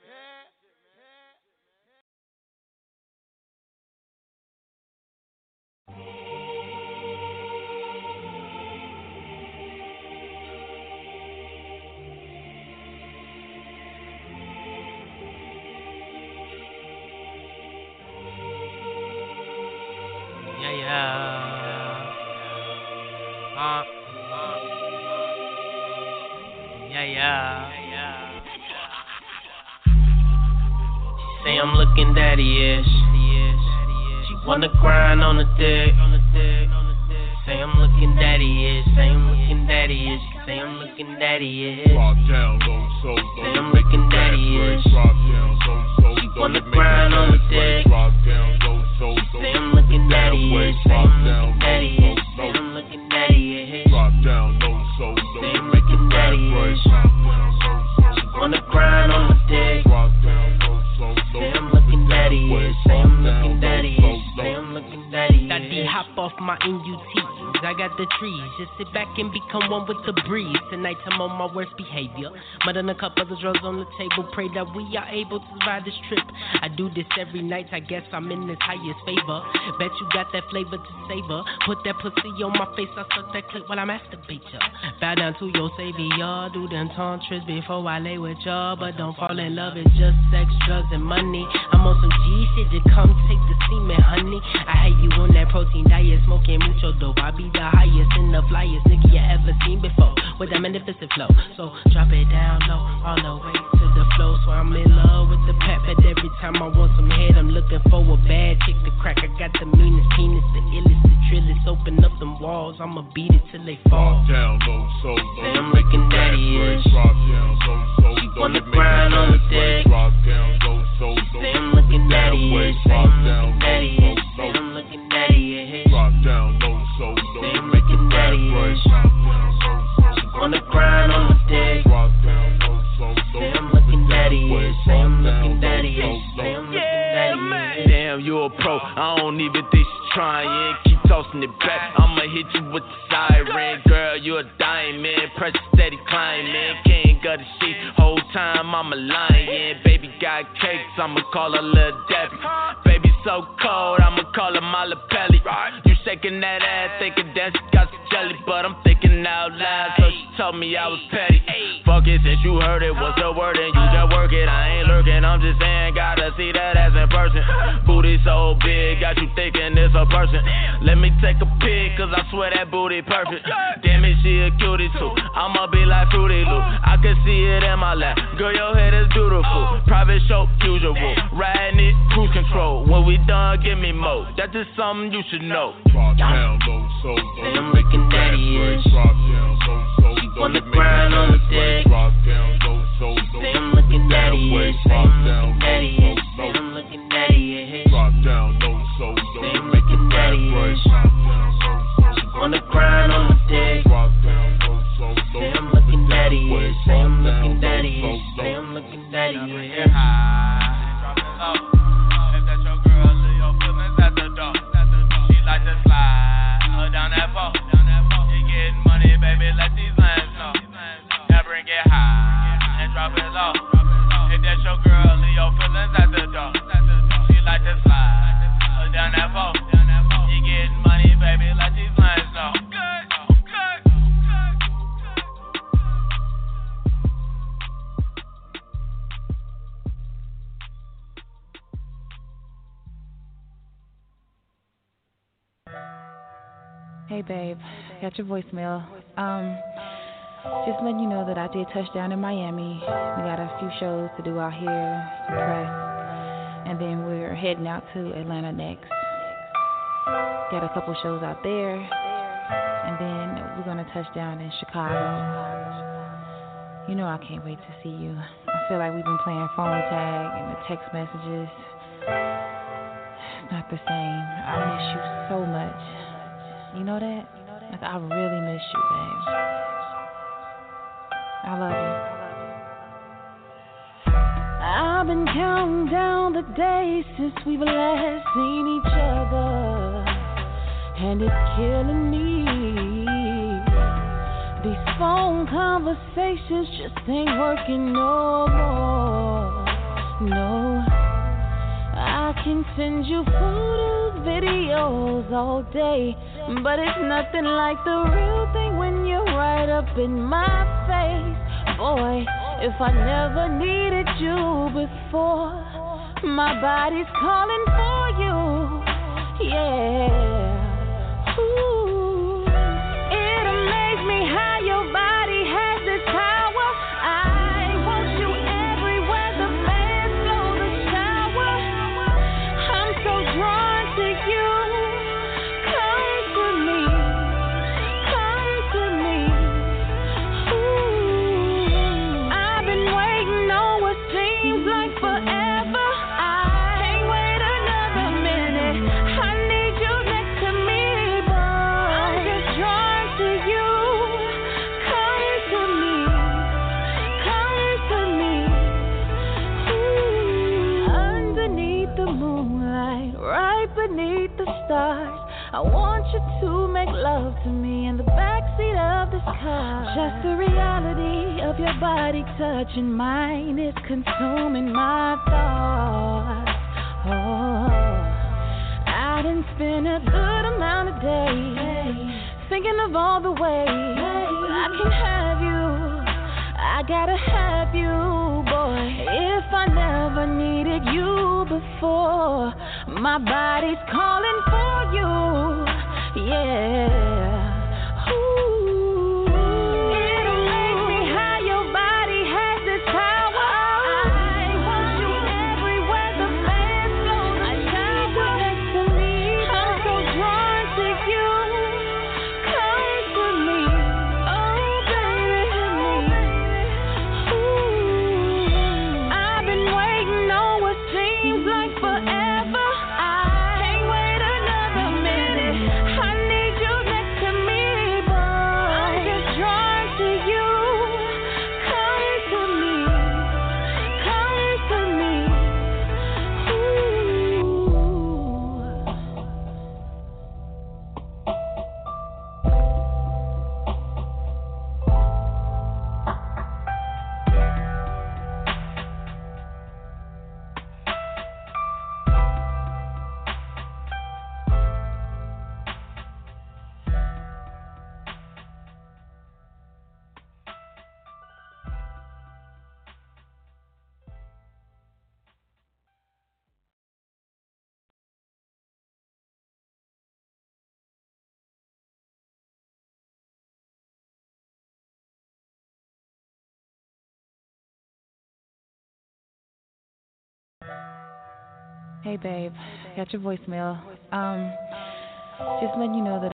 She say I'm looking daddy-ish. She wanna grind on the dick. Say I'm looking daddy-ish. Say I'm looking daddy-ish. Say I'm looking daddy-ish. Drop down low, so say I'm looking daddy-ish. Drop down low, so she wanna grind on the dick. Drop down low, so say I'm looking daddy-ish. Say I'm looking daddy-ish. Say I'm looking daddy-ish. Drop down low, so say I'm looking daddy-ish. She wanna grind on the dick. Drop down low, so say I'm looking daddy-ish. Say I'm looking daddy-ish. Say I'm looking daddy-ish. That D hop off my NUT. I got the trees, just sit back and become one with the breeze. Tonight I'm on my worst behavior. Mud and a cup of the drugs on the table. Pray that we are able to survive this trip. I do this every night, I guess I'm in this highest favor. Bet you got that flavor to savor. Put that pussy on my face, I suck that clip while I masturbate ya. Bow down to your savior, do them tantras before I lay with y'all. But don't fall in love, it's just sex, drugs, and money. I'm on some G shit, just come take the semen, honey. I hate you on that protein diet, smoking mucho dope. I be the highest and the flyest nigga you ever seen before, with that magnificent flow. So drop it down low, all the way to the flow. So I'm in love with the pep, but every time I want some head, I'm looking for a bad chick to crack. I got the meanest penis, the illest, the trillest. Open up them walls, I'ma beat it till they fall. Drop down low, so low. Say I'm looking daddy-ish. Drop down low, so low. She wanna grind on the dick. Drop down low, so low. Say I'm looking daddy-ish. Say I'm looking daddy-ish. Say I'm looking daddy-ish. Drop down low, so low. Say I'm looking daddy-ish. She wanna grind on the dick. Drop down low, so low. Say I'm looking daddy-ish. Say I'm looking daddy-ish. Say I'm looking daddy-ish. Damn, you a pro. I don't even think she's trying. Keep tossing it back. I'ma hit you with the siren. Girl, you a diamond. Pressure steady climbing. King of the sheet. Whole time I'm a lion. Baby got cakes. I'ma call her Lil Debbie. Baby so cold. I'ma call her Molly Pelly. You shaking that ass, thinking that she got some jelly, but I'm thinking out loud. So she told me I was petty. Fuck it, since you heard it, what's the word? And you just work it. I ain't lurking. I'm just saying, gotta see that ass in person. Booty so big, got you thinking it's a person. Let me take a pic, cause I swear that booty perfect. Damn it, she a cutie too. I'ma be like Fruity Loop. I can see it in my lap. Girl, your head is beautiful. Private show, usual. Riding it, cruise control. When we done, give me more. That's just something you should know. Drop down low, so low. Say I'm looking daddy-ish. Drop down low, so low. She wanna grind on the dick. Drop down low, so low. Say I'm looking daddy-ish. Say I'm looking daddy-ish. Say I'm looking daddy-ish. Drop down low, so low. Say I'm looking daddy-ish. She wanna grind on the dick. Drop down low, so low. Say I'm looking daddy-ish. Say I'm looking daddy-ish. Say I'm looking daddy-ish. If that's your girl, leave your feelings at the door. She like to slide down that pole. You getting money, baby, let these lambs know. Now bring it high and drop it low. If that's your girl, leave your Hey babe, got your voicemail. Just letting you know that I did touch down in Miami. We got a few shows to do out here, some press, and then we're heading out to Atlanta next. Got a couple shows out there, and then we're gonna touch down in Chicago. You know I can't wait to see you. I feel like we've been playing phone tag and the text messages. It's not the same. I miss you so much. You know that? Like, I really miss you, babe. I love you. I've been counting down the days since we've last seen each other, and it's killing me. These phone conversations just ain't working no more. No, I can send you photos, videos all day, but it's nothing like the real thing when you're right up in my face. Boy, if I never needed you before, my body's calling for you. Yeah. Ooh. It amazes me how your body has this power. I want you everywhere the fans blow the shower. I'm so drawn to you. Beneath the stars, I want you to make love to me in the backseat of this car. Just the reality of your body touching mine is consuming my thoughts. Oh, I done spent a good amount of days thinking of all the ways I can have you. I gotta have you, boy. If I never needed you before, my body's calling for you. Yeah. Ooh. It amazes me how your body has this power. I want you everywhere the fans blow the shower. Next to me, I'm so drawn to you. Come to me, oh baby. Ooh. I've been waiting on what seems like forever. Hey babe, got your voicemail. Just letting you know that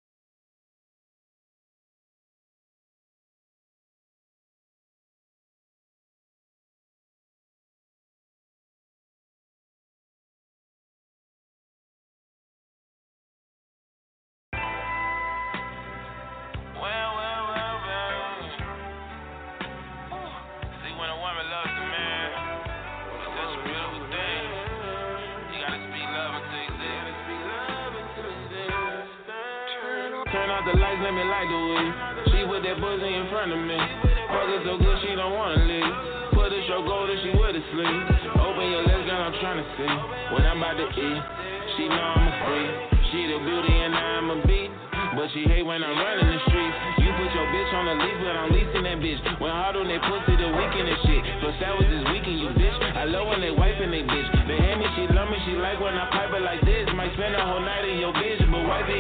The lights, let me light the way. She with that pussy in front of me. Fuck her so good, she don't wanna leave. Put her show gold and she with a sleeve. Open your legs, girl, I'm tryna see what I'm about to eat. She know I'm a freak. She the beauty and I'm a beat. But she hate when I'm running the streets. You put your bitch on the leash, but I'm leasing that bitch. Went hard on that pussy the weekend and shit. But that was this weekend, you bitch. I love when they wiping they bitch. They hate me, she love me, she like when I pipe it like this. Might spend a whole night in your bitch, but wipe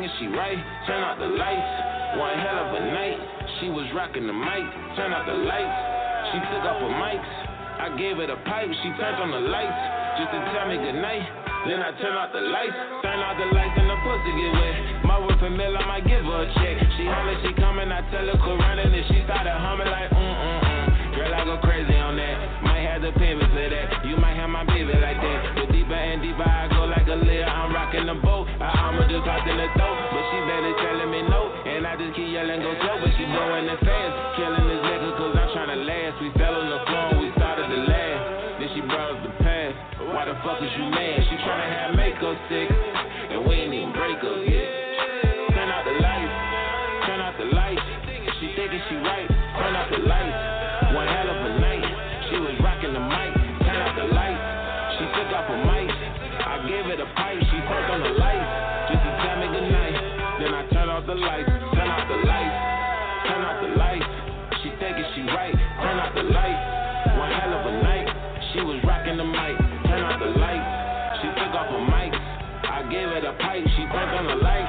thinking she right. Turn out the lights. One hell of a night. She was rocking the mic. Turn out the lights. She took off her mics. I gave her the pipe. She turned on the lights just to tell me goodnight. Then I turn out the lights. Turn out the lights and the pussy get wet. My worth a mill, I might give her a check. She holler, she coming. I tell her quit running, and she started humming like Girl, I go crazy on that. Might have the pivot to that. You might have my baby like that. The deeper and deeper I go like a Lear. I'm rocking the boat. I'ma just hop in the throat. But she better telling me no. And I just keep yelling, go slow. But she blowing it fast. Killing this nigga cause I'm trying to last. We fell on the floor and we started to laugh. Then she brought up the past. Why the fuck is you mad? She tryna have make us sick. And we ain't even break up yet. Turn out the lights. Turn out the lights. She thinking she right. Turn out the lights. One hell of a night. She was rocking the mic. Turn out the lights. She took off her mic. I gave her the pipe. She turned on the lights just to tell me goodnight. Then I turned off the lights. Turn out the lights. Turn out the lights. She thinking she right. Turn out the lights. One hell of a night. She was rocking the mic. Turn out the lights. She took off her mic. I gave her the pipe. She turned on the lights.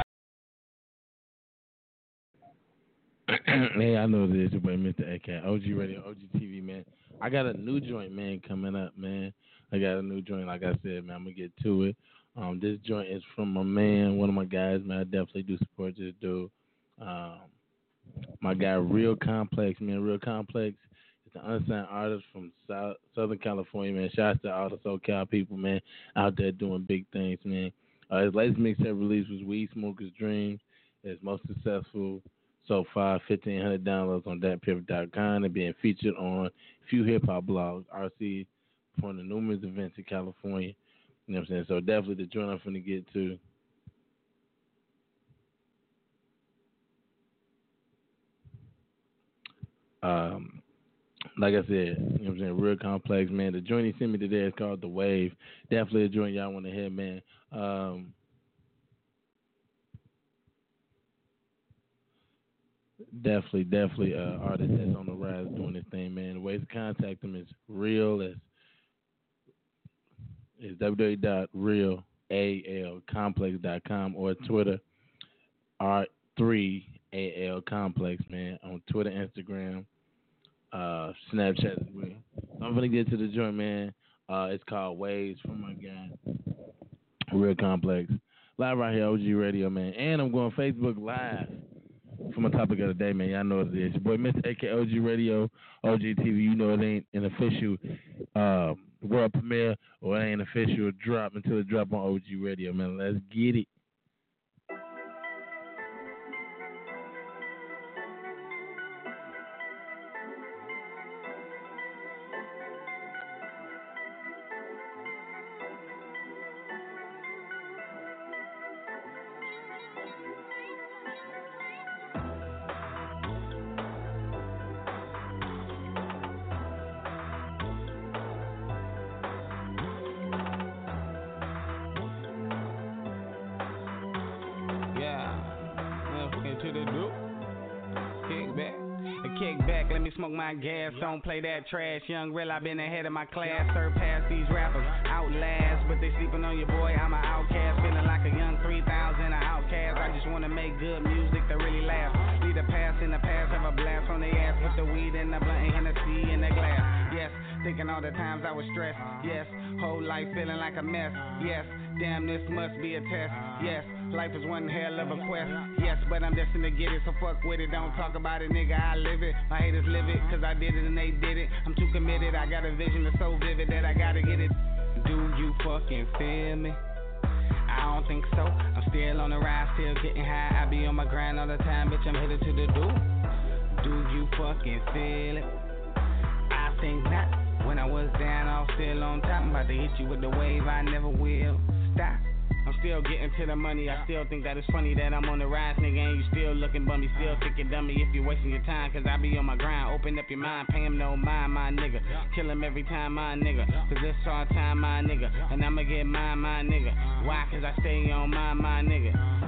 Hey, I know this, but Mr. AK, OG Radio, OG TV, man. I got a new joint, man, coming up, man. I got a new joint, like I said, man. I'm going to get to it. This joint is from my man, one of my guys, man. I definitely do support this dude. My guy, Real Complex, man. Real Complex is an unsigned artist from Southern California, man. Shout out to all the SoCal people, man, out there doing big things, man. His latest mixtape release was Weed Smoker's Dream. It's most successful so far, 1,500 downloads on datpiff.com and being featured on a few hip-hop blogs. RC performing numerous events in California. You know what I'm saying? So definitely the joint I'm finna get to. Like I said, you know what I'm saying, Real Complex, man. The joint he sent me today is called The Wave. Definitely a joint y'all want to hear, man. Definitely artist that's on the rise doing this thing, man. The ways to contact them is real as www.realalcomplex.com or Twitter R3ALComplex, man, on Twitter, Instagram, Snapchat as well. I'm gonna get to the joint, man. It's called Waves from my guy Real Complex. Live right here, OG Radio, man. And I'm going Facebook Live for my topic of the day, man. Y'all know what it is. Your boy, Mr. AK, OG Radio, OG TV. You know it ain't an official world premiere or it ain't an official drop until it drop on OG Radio, man. Let's get it. Gas, don't play that trash. Young Real, I've been ahead of my class. Surpass these rappers, outlast, but they sleeping on your boy. I'm an outcast, feeling like a young 3000, an outcast. I just wanna make good music that really lasts. Leave the past in the past, have a blast on their ass. Put the weed in the blunt and Hennessy in the glass. Yes, thinking all the times I was stressed. Yes, whole life feeling like a mess. Yes, damn, this must be a test. Yes, life is one hell of a quest. Yes, but I'm destined to get it, so fuck with it. Don't talk about it, nigga, I live it. My haters live it, cause I did it and they did it. I'm too committed, I got a vision that's so vivid that I gotta get it. Do you fucking feel me? I don't think so. I'm still on the rise, still getting high. I be on my grind all the time, bitch, I'm headed to the do you fucking feel it? I think not. When I was down, I was still on top. I'm about to hit you with the wave, I never will stop. I'm still getting to the money. I still think that it's funny that I'm on the rise, nigga, and you still looking bummy. Still think you're dummy if you're wasting your time, cause I be on my grind. Open up your mind, pay him no mind, my nigga. Kill him every time, my nigga. Cause it's our time, my nigga. And I'ma get mine, my nigga. Why? Cause I stay on my nigga.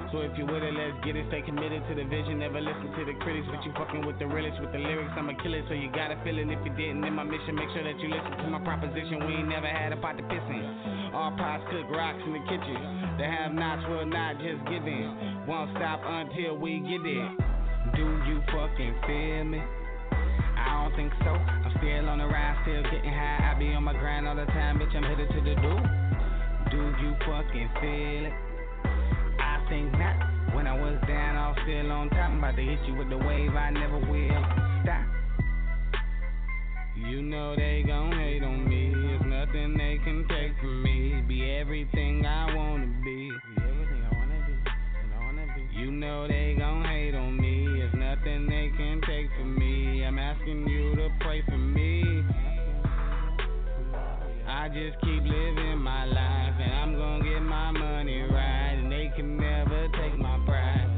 So if you with it, let's get it. Stay committed to the vision, never listen to the critics. But you fucking with the realest, with the lyrics, I'ma kill it. So you gotta feel it. If you didn't, in my mission, make sure that you listen to my proposition. We ain't never had a pot to piss in. All pies cook rocks in the kitchen. The have-nots will not just give in. Won't stop until we get there. Do you fucking feel me? I don't think so. I'm still on the ride, still getting high. I be on my grind all the time, bitch. I'm headed to the do you fucking feel it? I think not. When I was down, I was still on top. I'm about to hit you with the wave, I never will stop. You know they gon' hate on me. There's nothing they can take from me. Be everything I wanna be. You know they gon' hate on me. There's nothing they can take from me. I'm asking you to pray for me. I just keep living my life, and I'm gon' get my money right, and they can never take my pride.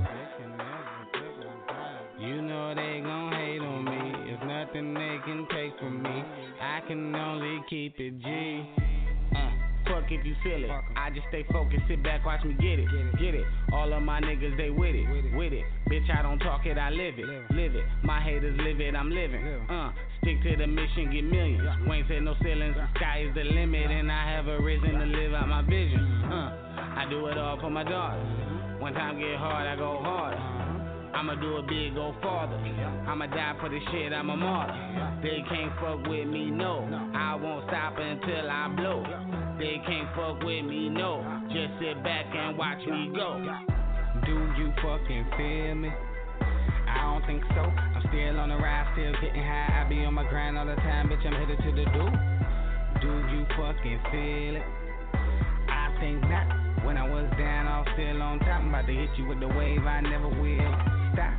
You know they gon' hate on me. There's nothing they can take from me. I can only keep it G. Fuck if you feel it. I just stay focused, sit back, watch me get it. Get it. All of my niggas, they with it. With it. Bitch, I don't talk it, I live it. Live it. My haters live it, I'm living. Stick to the mission, get millions. Wayne said no ceilings, the sky is the limit. And I have arisen to live out my vision. I do it all for my daughters. When time get hard, I go harder. I'ma do it big, go farther. I'ma die for this shit, I'm a martyr. They can't fuck with me, no. I won't stop until I blow. They can't fuck with me, no. Just sit back and watch me go. Do you fucking feel me? I don't think so. I'm still on the ride, still getting high. I be on my grind all the time, bitch. I'm headed to the do you fucking feel it? I think not. When I was down, I was still on top. I'm about to hit you with the wave, I never will stop.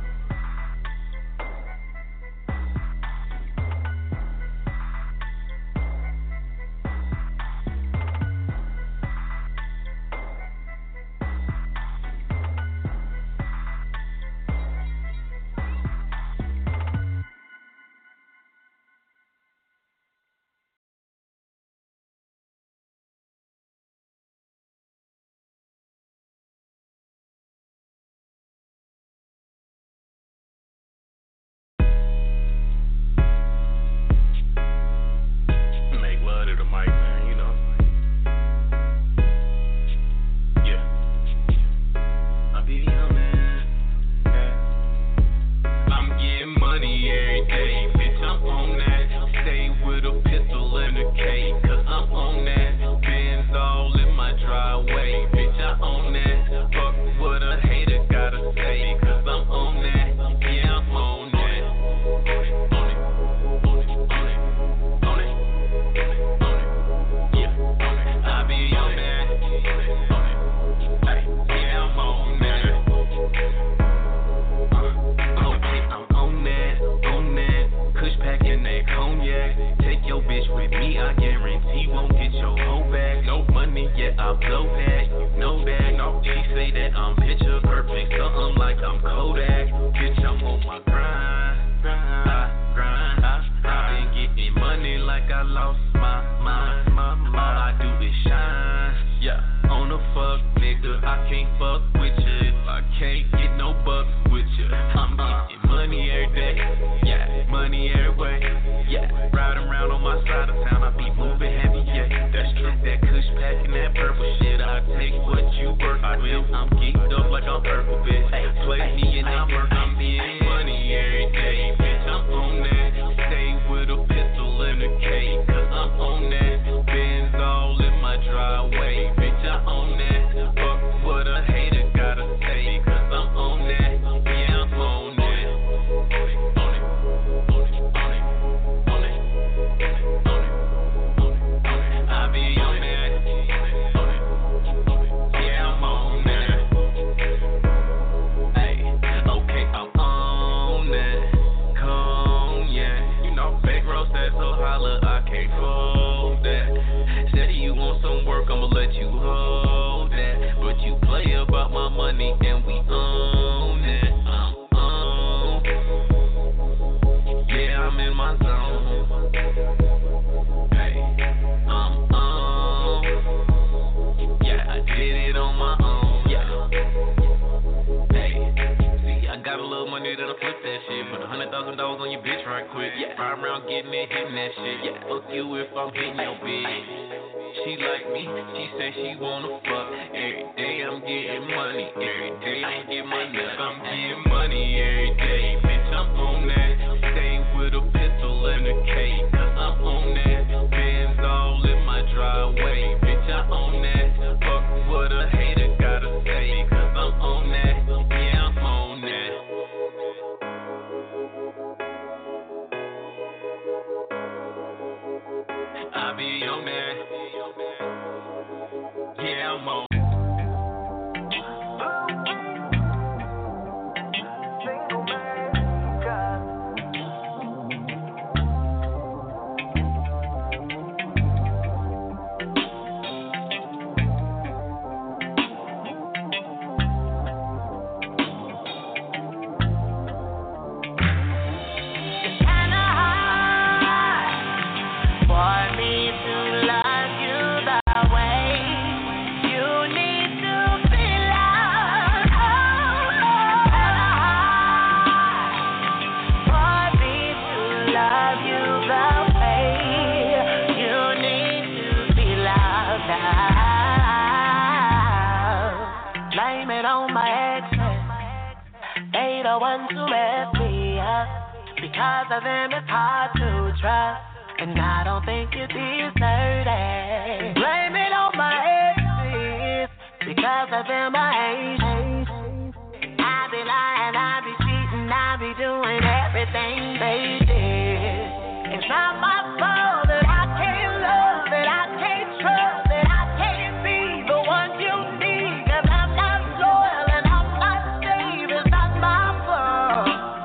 $1,000 on your bitch right quick. Yeah, ride around getting it, hitting that shit. Yeah, fuck you if I'm hitting your bitch. She like me, she say she wanna fuck. Every day I'm getting money, every day I'm getting money. I'm getting money every day, bitch, I'm on that. Stay with a pistol and a K, cause I'm on that. Bands all in my driveway, bitch, I own that. Fuck what a hater gotta say, cause I'm on that. Yeah, I'm on that. I be on that. Yeah, I'm on. Because of them it's hard to trust, and I don't think you deserve it. Blame it on my exes, because of them I hate. I be lying, I be cheating, I be doing everything they did. It's not my fault that I can't love, that I can't trust, that I can't be the one you need, cause I'm not loyal and I'm not safe. It's not my fault.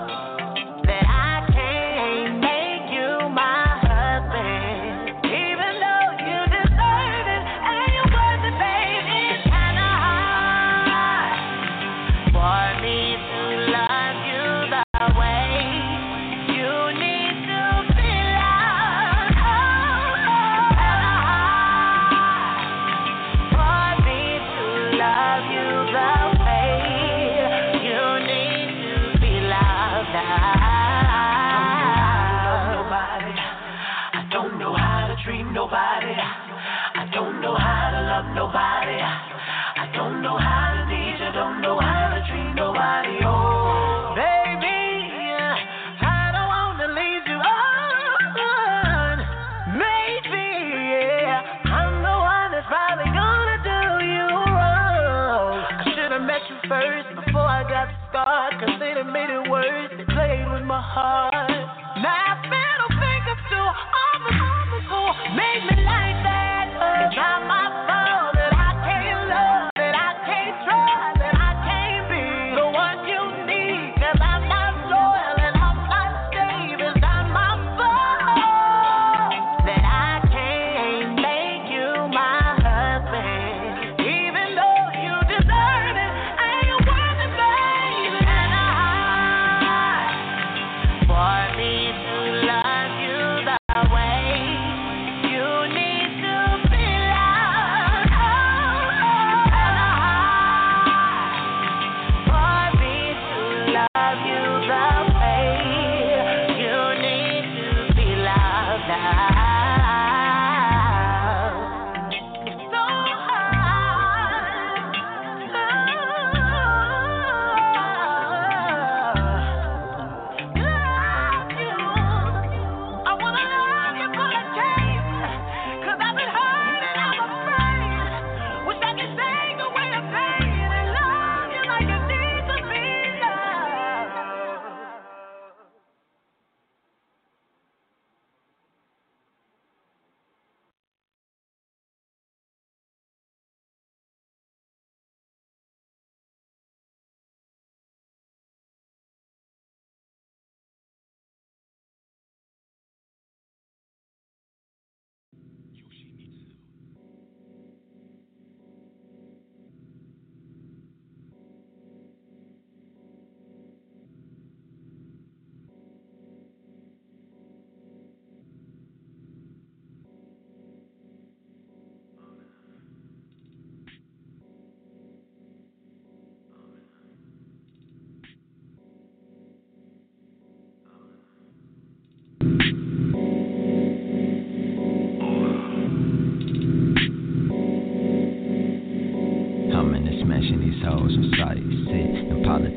Nobody, I don't know how to love nobody. I don't know how to need you, don't know how to treat nobody. Oh, baby, I don't want to leave you on. Maybe, yeah, I'm the one that's probably gonna do you wrong. I should have met you first before I got started, cause they done made it worse. They played with my heart. Now I don't think I'm too make me like that. It's not my fault that I can't love, that I can't trust, that I can't be the one you need, cause I'm not loyal and I'm not safe. It's not my fault that I can't make you my husband, even though you deserve it. I ain't worth it, baby. And for me to love you the way you need to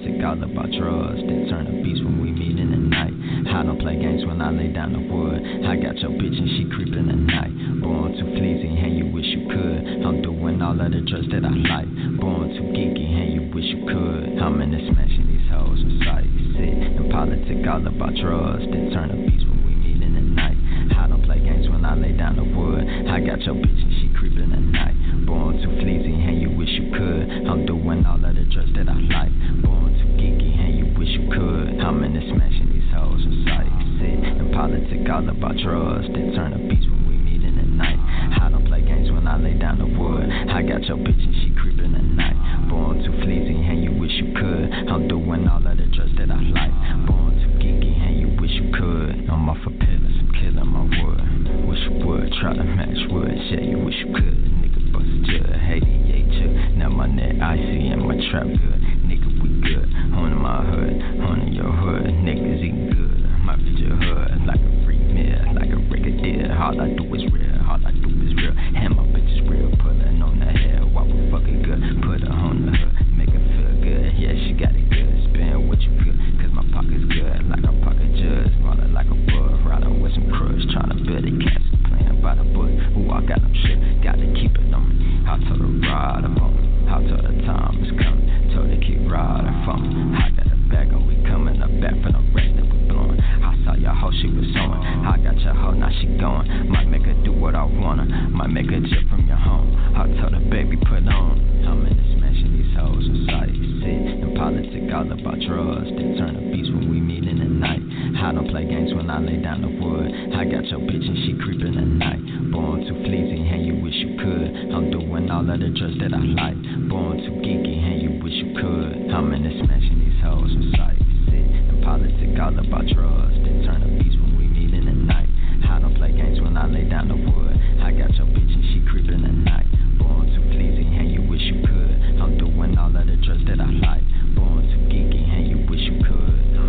politic, all about drugs. Then turn a beast when we meet in the night. I don't play games when I lay down the wood. I got your bitch and she creeping the night. Born too fleazy and you wish you could. I'm doing all of the drugs that I like. Born too geeky and you wish you could. I'm in the smashing these hoes from sight. Sit and politic, all about drugs. Then turn a beast when we meet in the night. I don't play games when I lay down the wood. I got your bitch and she creeping the night. Born too fleazy and you wish you could. I'm doing all of the drugs that I like. Born too geeky and you wish you could. I'm in the smashing these hoes from sight. Sit and politic, all about drugs. Then turn a beast when we meet in the night. I don't play games when I lay down the wood. I got your bitch and she creeping the night. Born too fleazy and you wish you could. I'm doing all of the drugs that I like. Born too geeky and you wish you could. I'm off a pillars, I'm killing my wood. Wish you would try to match wood. Yeah, you wish you could. Nigga bust a jug, 88 jug. Now my neck icy and my trap good. Nigga, we good. On my hood, on your hood. Niggas eating good. My bitch your hood like a free meal, like a brigadier. All I do is real, all I do is real. And my bitch is real, pulling on the hair while we fucking good. Put her on the hood, make her feel good. Yeah, she got it good. Spend what you could, cause my pocket's good. Like a pocket judge, ballin' like a bug. Riding with some crush, trying to build a castle. Playing by the book, ooh, I got them shit. Gotta keep it on me. I told her ride up on me. I told her time is coming. Told her keep riding for me. I got a bag and we coming up back for the rest that we blowing. I saw your hoe, she was sewing. I got your hoe, now she going. Might make her do what I wanna. Might make her jump from your home. I told her baby put on. I'm in the smashing these hoes inside. Sit and politic, all about drugs. Then turn a beast when we meet in the night. I don't play games when I lay down the wood. I got your bitch and she creeping the night. Born too fleazy and you wish you could. I'm doing all of the drugs that I like. Born too geeky and you wish you could. I'm in the smashing these hoes inside. Sit and politic, all about drugs. Then turn a beast when we meet in the night. I don't play games when I lay down the wood. I got your bitch and she creeping the night. Born too fleazy and you wish you could. I'm doing all of the drugs that I like. Born too geeky and you wish you could.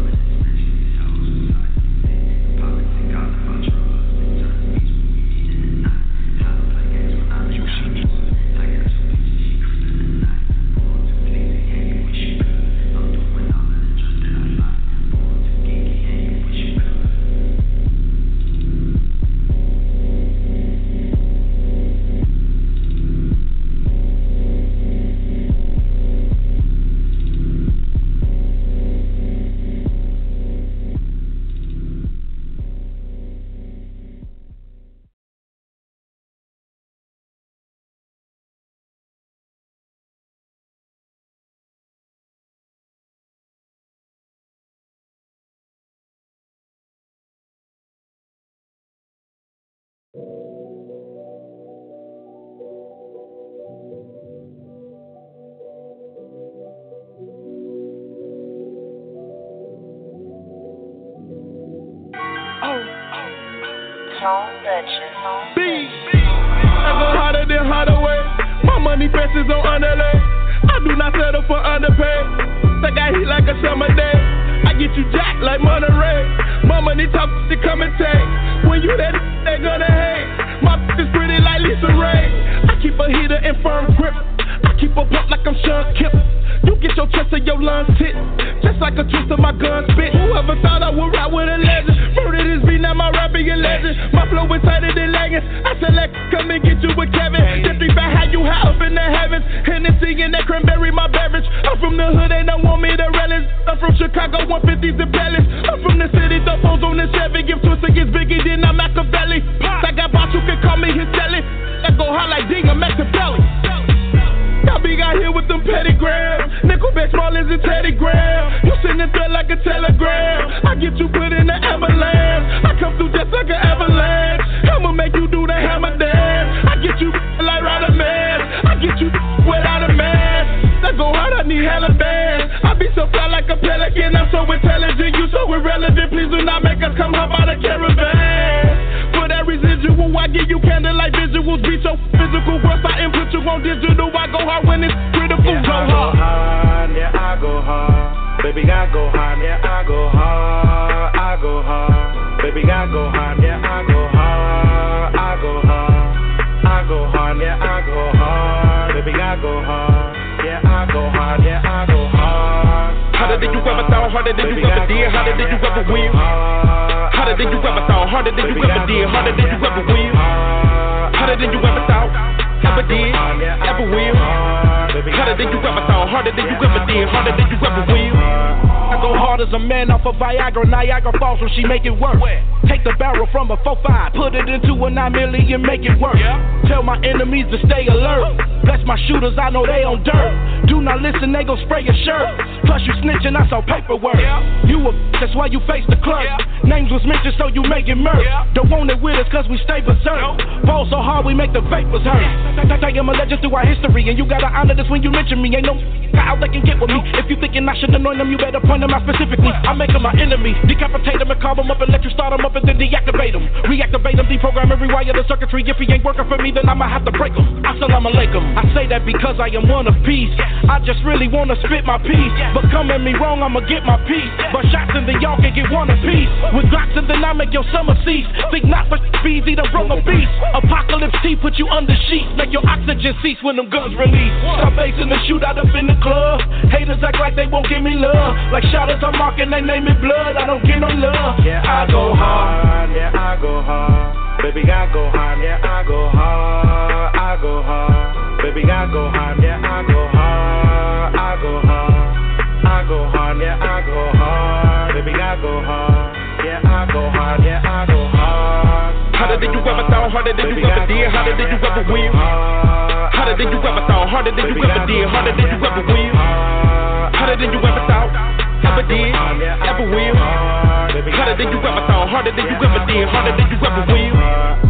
I go harder than Hardaway. My money presses on underlay. I do not settle for underpay. I got heat like a summer day. I get you jacked like Monterey. My money talk to come and take. When you that they gonna hate. My is pretty like Lisa Ray. I keep a heater in firm grip. I keep a pump like I'm Sean Kemp. You get your chest and your lungs hit. Just like a twist of my gun spit. Whoever thought I would ride with a legend. Murder this beat, now my rapping a legend. My flow is tighter than leggings. I select, come and get you with Kevin. Just think about how you high up in the heavens. Hennessy and that cranberry, my beverage. I'm from the hood, they don't want me to relish. I'm from Chicago, 150s and Bellis. I'm from the city, the foes on the Chevy. If Twister gets biggie, then I'm Machiavelli. I got boss, you can call me his telly. I go hard like Ding, I'm Machiavelli. Y'all big out here with them pedigrams. Nickelback small as a Teddy Graham. You send it thread like a telegram. I get you put in the avalanche. I come through just like an avalanche. I'ma make you do the hammer dance. I get you like Ryder Man. I get you without a mask. I go hard, I need hella bands. I be so fly like a pelican. I'm so intelligent, you so irrelevant. Please do not make us come hop out of caravan. For that residual, I give you candlelight visuals. Be so physical, once I input you on digital, I go hard when it's critical. Yeah, go hard. Yeah, I go hard. Baby, I go hard. Yeah, I go hard. I go hard. Baby, I go hard. Yeah, I go hard. I go hard. I go hard. Yeah, I go hard. Baby, I go hard. Yeah, I go hard. Yeah, I go hard. How the you ever thought? Harder than you ever did. Harder than you ever will. Harder than you ever thought. Harder than you ever did. Harder than you ever will. Harder than you ever thought. Ever did. Ever will. Harder than you ever thought. Harder than you ever did. Harder than you ever will. I go hard as a man off of Viagra. Niagara Falls when she make it work. Take the barrel from a 4.5, put it into a 9 million, make it work. Tell my enemies to stay alert. Bless my shooters, I know they on dirt. Do not listen, they gon' spray your shirt. Plus you snitching, I saw paperwork. You a that's why you face the clerk. Names was mentioned, so you make it murk. Don't want it with us, cause we stay berserk. Ball so hard, we make the vapors hurt. I am a legend through our history, and you gotta honor this when you mention me. Ain't no how they can get with me. If you thinking I should anoint them, you better point them out specifically. I make them my enemy. Decapitate them and carve them up and let you start them up and then deactivate them. Reactivate them, deprogram and rewire the circuitry. If he ain't working for me, then I'ma have to break them. Assalamu alaikum. I say that because I am one of peace. I just really wanna spit my piece. But come at me wrong, I'ma get my piece. But shots and then y'all can get one apiece. With Glocks and then I make your summer cease. Think not for speeds, either wrong or beast. Apocalypse T put you under sheets. Make your oxygen cease when them guns release. Stop facing the shootout up in the club. Haters act like they won't give me love. Like shouters I'm marking, they name it blood. I don't get no love. Yeah, I go hard. Yeah, I go hard. Baby, I go hard. Yeah, I go hard. I go hard. Baby, I go hard. Yeah, I go hard. I go hard. I go hard. Yeah, I go hard. Baby, I go hard. Yeah, I go hard. Yeah, I go hard. Harder than you ever thought. Harder than you ever did. Harder than you ever will. Harder than you ever thought. Harder than you ever did. Harder than you ever will. Harder than you ever thought. Ever did. Ever will. Harder than you ever thought. Harder than you ever did. Harder than you ever will.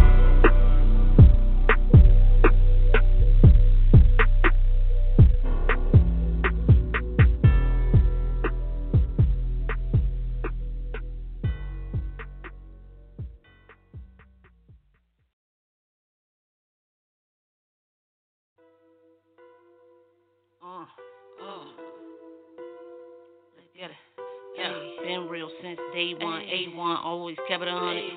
Let's get it. Yeah, been real since day one. A1 always kept it 100.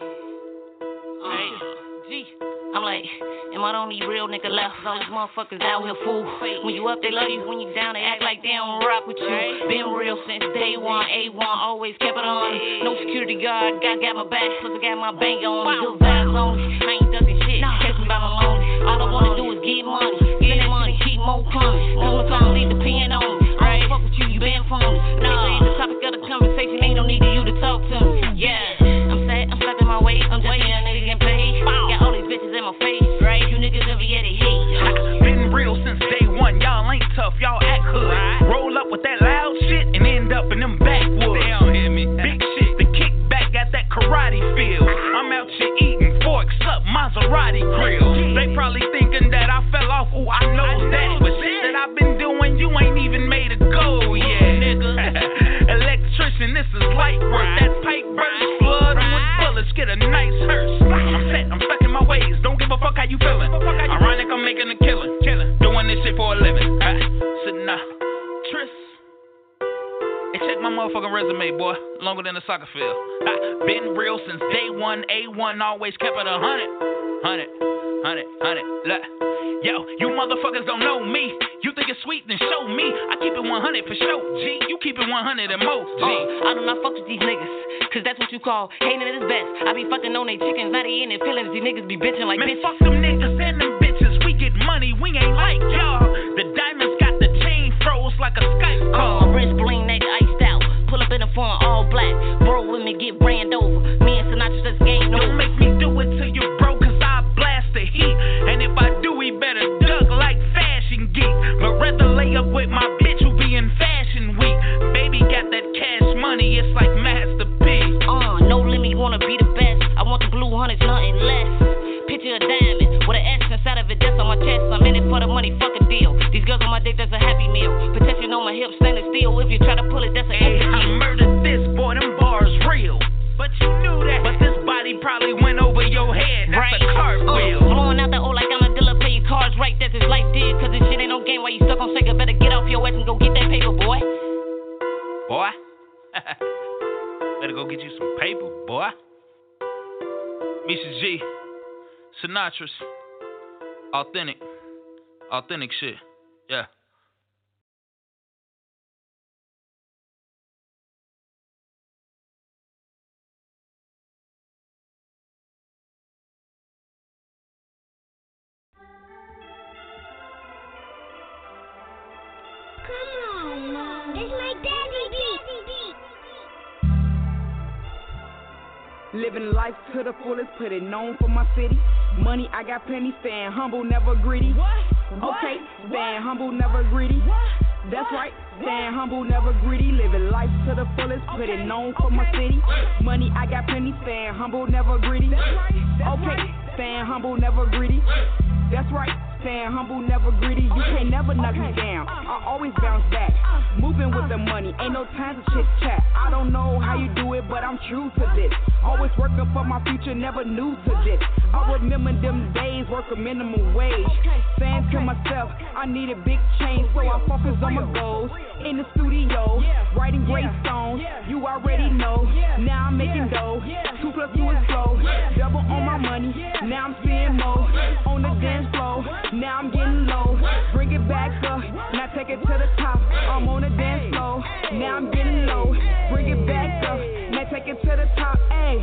G. I'm like, am I the only real nigga left? All these motherfuckers out here fool. When you up, they love you. When you down, they act like they don't rock with you. Been real since day one. A1 always kept it on. No security guard, got my back. Plus I got my bank on. Good vibes on. I ain't ducking shit. Catch me by my loan. All I wanna do is get money. Get that money, keep more coming. One more time, leave the pen on me. Right? Fuck with you, you been phony. Nigga ain't the topic of the conversation. Ain't no need for you to talk to me. Yeah, I'm slapping my weight. I'm just a young nigga getting paid. Got all these bitches in my face. Right? You niggas never yet hate. Been real since day one. Y'all ain't tough. Y'all act hood. Roll up with that loud shit and end up in them backwoods. They don't hear me. Big shit. The kickback got that karate feel. I'm out here eating forks up Maserati grill. They probably thinking that I fell off. Ooh, I know that. But shit that I've been doing, you ain't even made a go yet, nigga. Electrician, this is light work. That pipe burst, flood with bullets, get a nice hearse. I'm set, I'm stuck in my ways. Don't give a fuck how you feeling. Ironic, I'm making a killing. Doing this shit for a living. Sitting up, Tris. Hey, check my motherfucking resume, boy. Longer than a soccer field. Been real since day one. A1 always kept it 100. Look. Yo, you motherfuckers don't know me. You think it's sweet, then show me. I keep it 100 for show, G. You keep it 100 and more, G. I do not fuck with these niggas, cause that's what you call hating at his best. I be fucking on they chickens, now they in their feelings. These niggas be bitching like man, bitches. Fuck them niggas and them bitches. We get money, we ain't like y'all. The diamonds got the chain froze like a Skype call. Wrist bling, nigga iced out. Pull up in the phone all black. Bro with me, get ran over. Me and Sinatra just game over. Don't make me do it to you, bro, cause I blast the heat. And if I do, we better duck like Fashion Geek. But rather lay up with my bitch who be in Fashion Week. Baby got that cash money, it's like Master P. No limit, wanna be the best. I want the blue hundreds, nothing less. Picture a diamond with an S inside of it, that's on my chest. I'm in it for the money, fuck a deal. These girls on my dick, that's a happy meal. Protection on my hips, standing still. If you try to pull it, that's a hey, I murdered this, boy, them bars real. But you knew that. But this body probably went over your head. That's right. A cartwheel. Blowing out the O like I'm a dealer, play your cards right. That's his life did. Cause this shit ain't no game. While you stuck on Sega, better get off your ass and go get that paper, boy. Boy. Better go get you some paper, boy. Misha G. Sinatra's. Authentic shit. Yeah. Living life to the fullest, put it known for my city. Money, I got plenty, staying humble, never greedy. Okay, staying humble, never greedy. That's right, staying humble, never greedy. Living life to the fullest, put it known for my city. Money, I got plenty, staying humble, never greedy. Okay, staying humble, never greedy. That's right, staying humble, never greedy. You can't never knock me down, I always bounce back. Moving with the money, ain't no time to chit chat. I don't know how you do it, but I'm true to this. Always working for my future, never new to this. I remember them days, work a minimum wage. Saying to myself, I need a big change, so I focus on my goals. In the studio, writing great songs, you already know. Now I'm making dough, 2 + 2 is flow. Double on my money, now I'm seeing more. On the dance floor, now I'm getting low. Bring it back up, now take it to the top. I'm on the dance floor, now I'm getting low. Bring it back up, now take it to the top, ayy.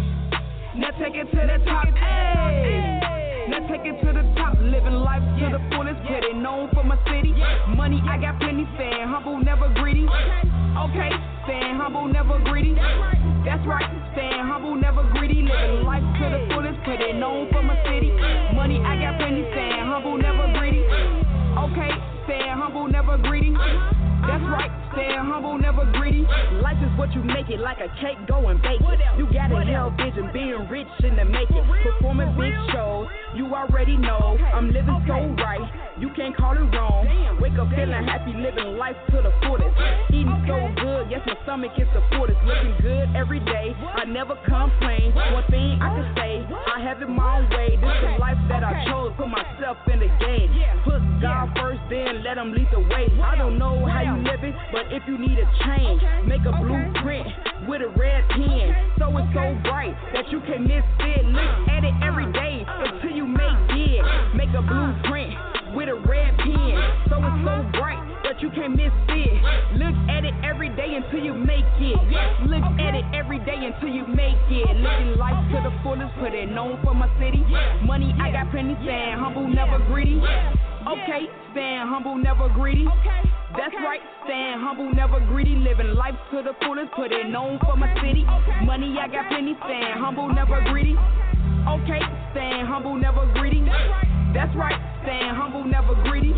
Now take it to the top, ayy. Now take it to the top, living life to the fullest, put it known for my city. Money, I got plenty, staying humble, never greedy. Okay, staying humble, never greedy. That's right, staying humble, never greedy. Living life to the fullest, put it known for my city. Money, I got plenty, staying humble, never greedy. Okay, staying humble, never greedy. That's right, staying humble, never greedy. Life is what you make it, like a cake, go and bake it. You got a hell vision, being rich in the making. Performing big shows, you already know. I'm living so right, you can't call it wrong. Wake up feeling happy, living life to the fullest. Eating so good, yes, my stomach is the fullest. Looking good every day, I never complain. One thing I can say, I have it my own way. This is the life that I chose, put myself in the game. Put God first, then let him lead the way. I don't know how you living, but if you need a change, make a blueprint with a red pen, so it's so bright that you can miss it. Look at it every day until you make it. Make a blueprint with a red pen, so it's so bright that you can't miss it. Look at it every day until you make it. Look at it every day until you make it. Living life to the fullest, put it known for my city. Money, I got plenty, staying humble, never greedy. Okay, staying humble, never greedy. That's right, staying humble, never greedy. Living life to the fullest, put it known for my city. Money, I got plenty, staying humble, never greedy. Okay, staying humble, never greedy. That's right, staying humble, never greedy.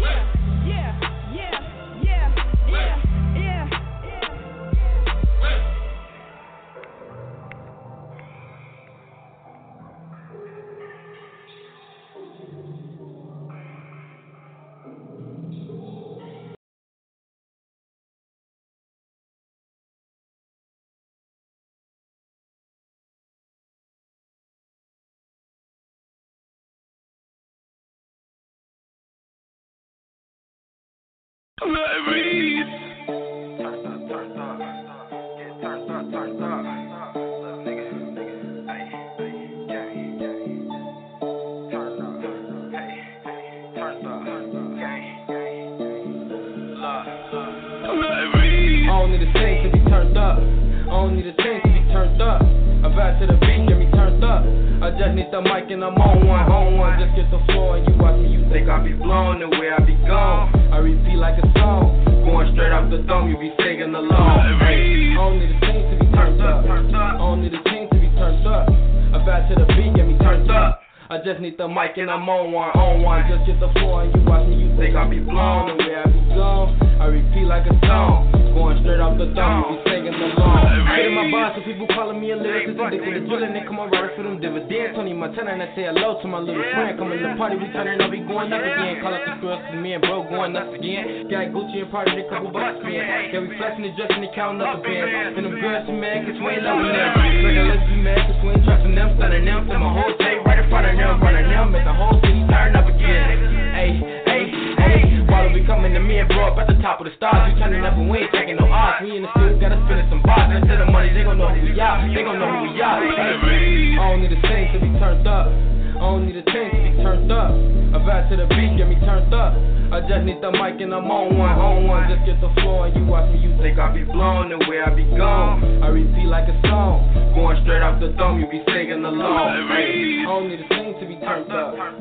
And I'm on one, just get the floor and you watch me, you think I'll be blown. The way I be gone, I repeat like a song, going straight off the dome, you be singing along. Hitting my boss, so people calling me a lyricist, addicted to drilling, they come around for them dividends. Tony Montana, and I say hello to my little friend, coming to the party, we turning up, we going up again. Call up the girls to me and bro going nuts again. Got Gucci and party, a couple bucks spend. Yeah, we flexing and dressing and counting up the bands. And them girls be mad, cause we ain't loving them. Like let's be mad, cause we ain't trusting them, stunning them. Spend my whole day right in front of them, running them, make the whole city turn up again. Hey, hey, hey, while we coming to me and bro up at the top of the stars, we turning up and we ain't taking no odds. We in the studio, gotta spend some bars. Instead of money, they gon' know who we are. They gon' know who we are. Hey, I don't need a thing to be turned up. I don't need a thing to be turned up. I vibe to the beat, get me turned up. I just need the mic and I'm on one, Just get the floor and you watch me, you think I'll be blown. The way I be gone, I repeat like a song, going straight off the dome, you be singing along. Hey, I don't need a thing to be turned up. I don't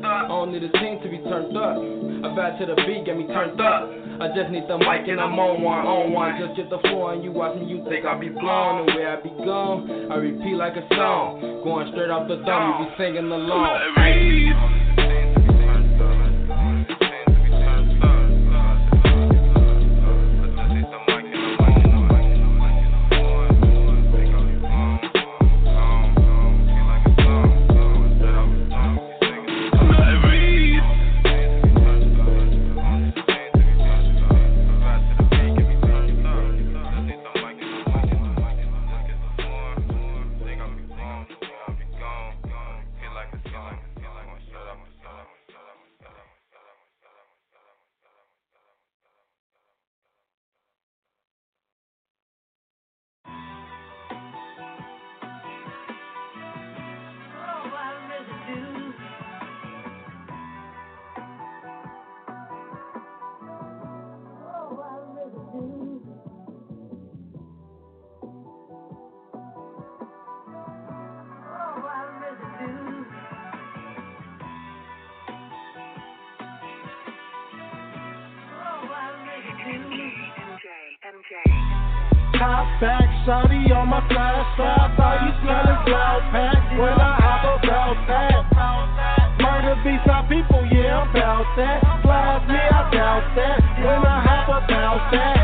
don't need a team to be turned up. I vibe to the beat, get me turned up. I just need the mic and I'm on one. Just get the floor and you watch me, you think I'll be blown. The way I be gone, I repeat like a song. Going straight off the dome, you be singing along. Top back, shawty on my flash strap. All you smell is loud pack when I hop about that. Murder beats not people, yeah, I'm about that. Flies me, I doubt that when I hop about that.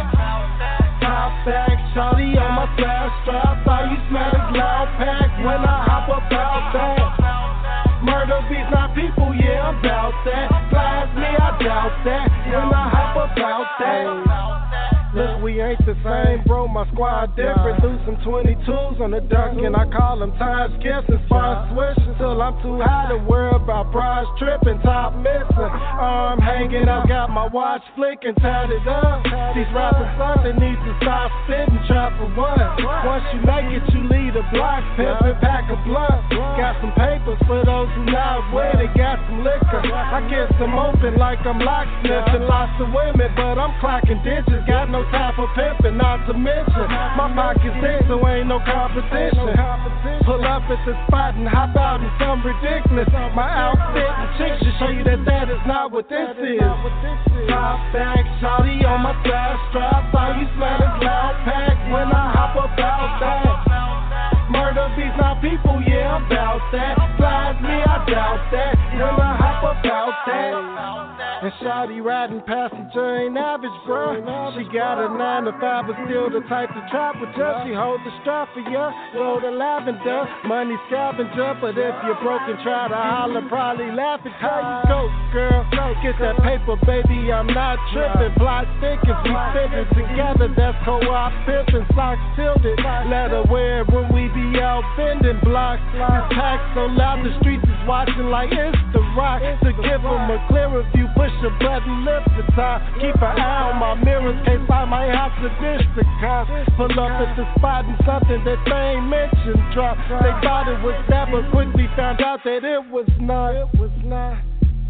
Top back, shawty on my flash strap. All you smell is loud pack when I hop about that. Murder beats not people, yeah, I'm about that. Flies me, I doubt that when I hop about that. Look, we ain't the same, bro, my squad different. Threw some 22s on the duck and I call them time skips and spot switch until I'm too high to worry about prize tripping, top missing. Arm hanging up, got my watch flicking, tied it up. These rappers suck, they need to stop spitting, try for one. Once you make it, you lead a block, pimp and pack a blunt. Got some papers for those who not with it, got some liquor. I get some open like I'm locksmithing, lots of women, but I'm clocking digits, got no time for pimping, not to mention my pocket's big, so ain't no competition. Pull up at the spot and hop out in some ridiculous. My outfit and chicks should show you that that is not what this is. Top back, shawty on my flash strap. All you smell is loud pack when I hop about that. Murder beats not people, yeah, I'm about that. Flies me, I doubt that when I hop about that. And shawty riding passenger ain't average, bro. She got a 9 to 5, but still the type to trap with ya. She hold the strap for ya, roll the lavender, money scavenger. But if you're broken, try to holler, probably laugh at how you go, girl. Get that paper, baby, I'm not tripping. Plot thickens, we fit it together, that's co-op pimping. Socks tilted, let her wear it when we be out bending blocks. This pack so loud, the streets is watching like it's the rock. To give them a clearer view, push a button, lift the top. Keep an eye on my mirrors, case I might have to dish the cops. Pull up at the spot and something that they ain't mentioned drop. They thought it was that, but quickly found out that it was not. It was not.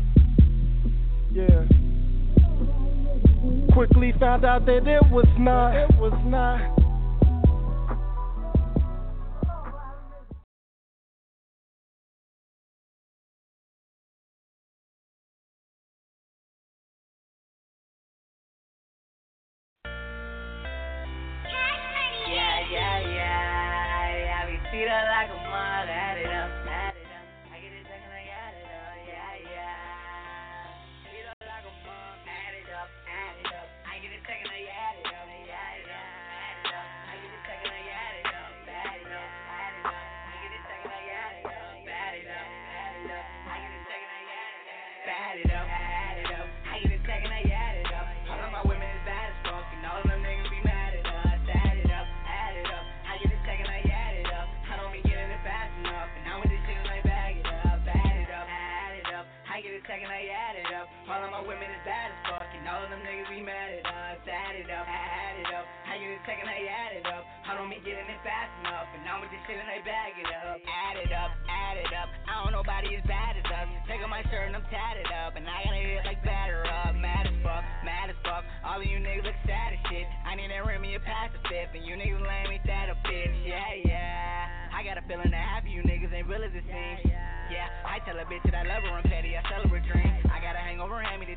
Yeah. Quickly found out that it was not. It was not. Yeah, we treat her like a mother, add it up. I get it second, I got it up, yeah. Treat her like a mom, add it up. I get it second, I add it up, yeah. I get it second, I add it up, add it up. I get it second, I add it up, add it up. I get it second, I add it up, add it up. I get it second, I add it up. All of my women is bad as fuck, and all of them niggas be mad at us. Add it up. I get it second, I add it up. I don't be getting it fast enough, and now with this shit, I bag it up, add it up. I get it second, I add it up. All of my women is bad as fuck, and all of them niggas be mad at us. Add it up. I get it second, I add it up. I don't be getting it fast enough, and now with this shit, I bag it up. Add it up. I don't know nobody as bad as us. Take off my shirt and I'm tatted up, and I gotta hit like batter up. Mad as fuck. All of you niggas look sad as shit. I need that Remy a pass a fifth, and you niggas lame ain't that a bitch. Yeah. I got a feeling that half of you niggas ain't real as it seems. Yeah. I tell a bitch that I love her, I'm petty. I sell her a dream.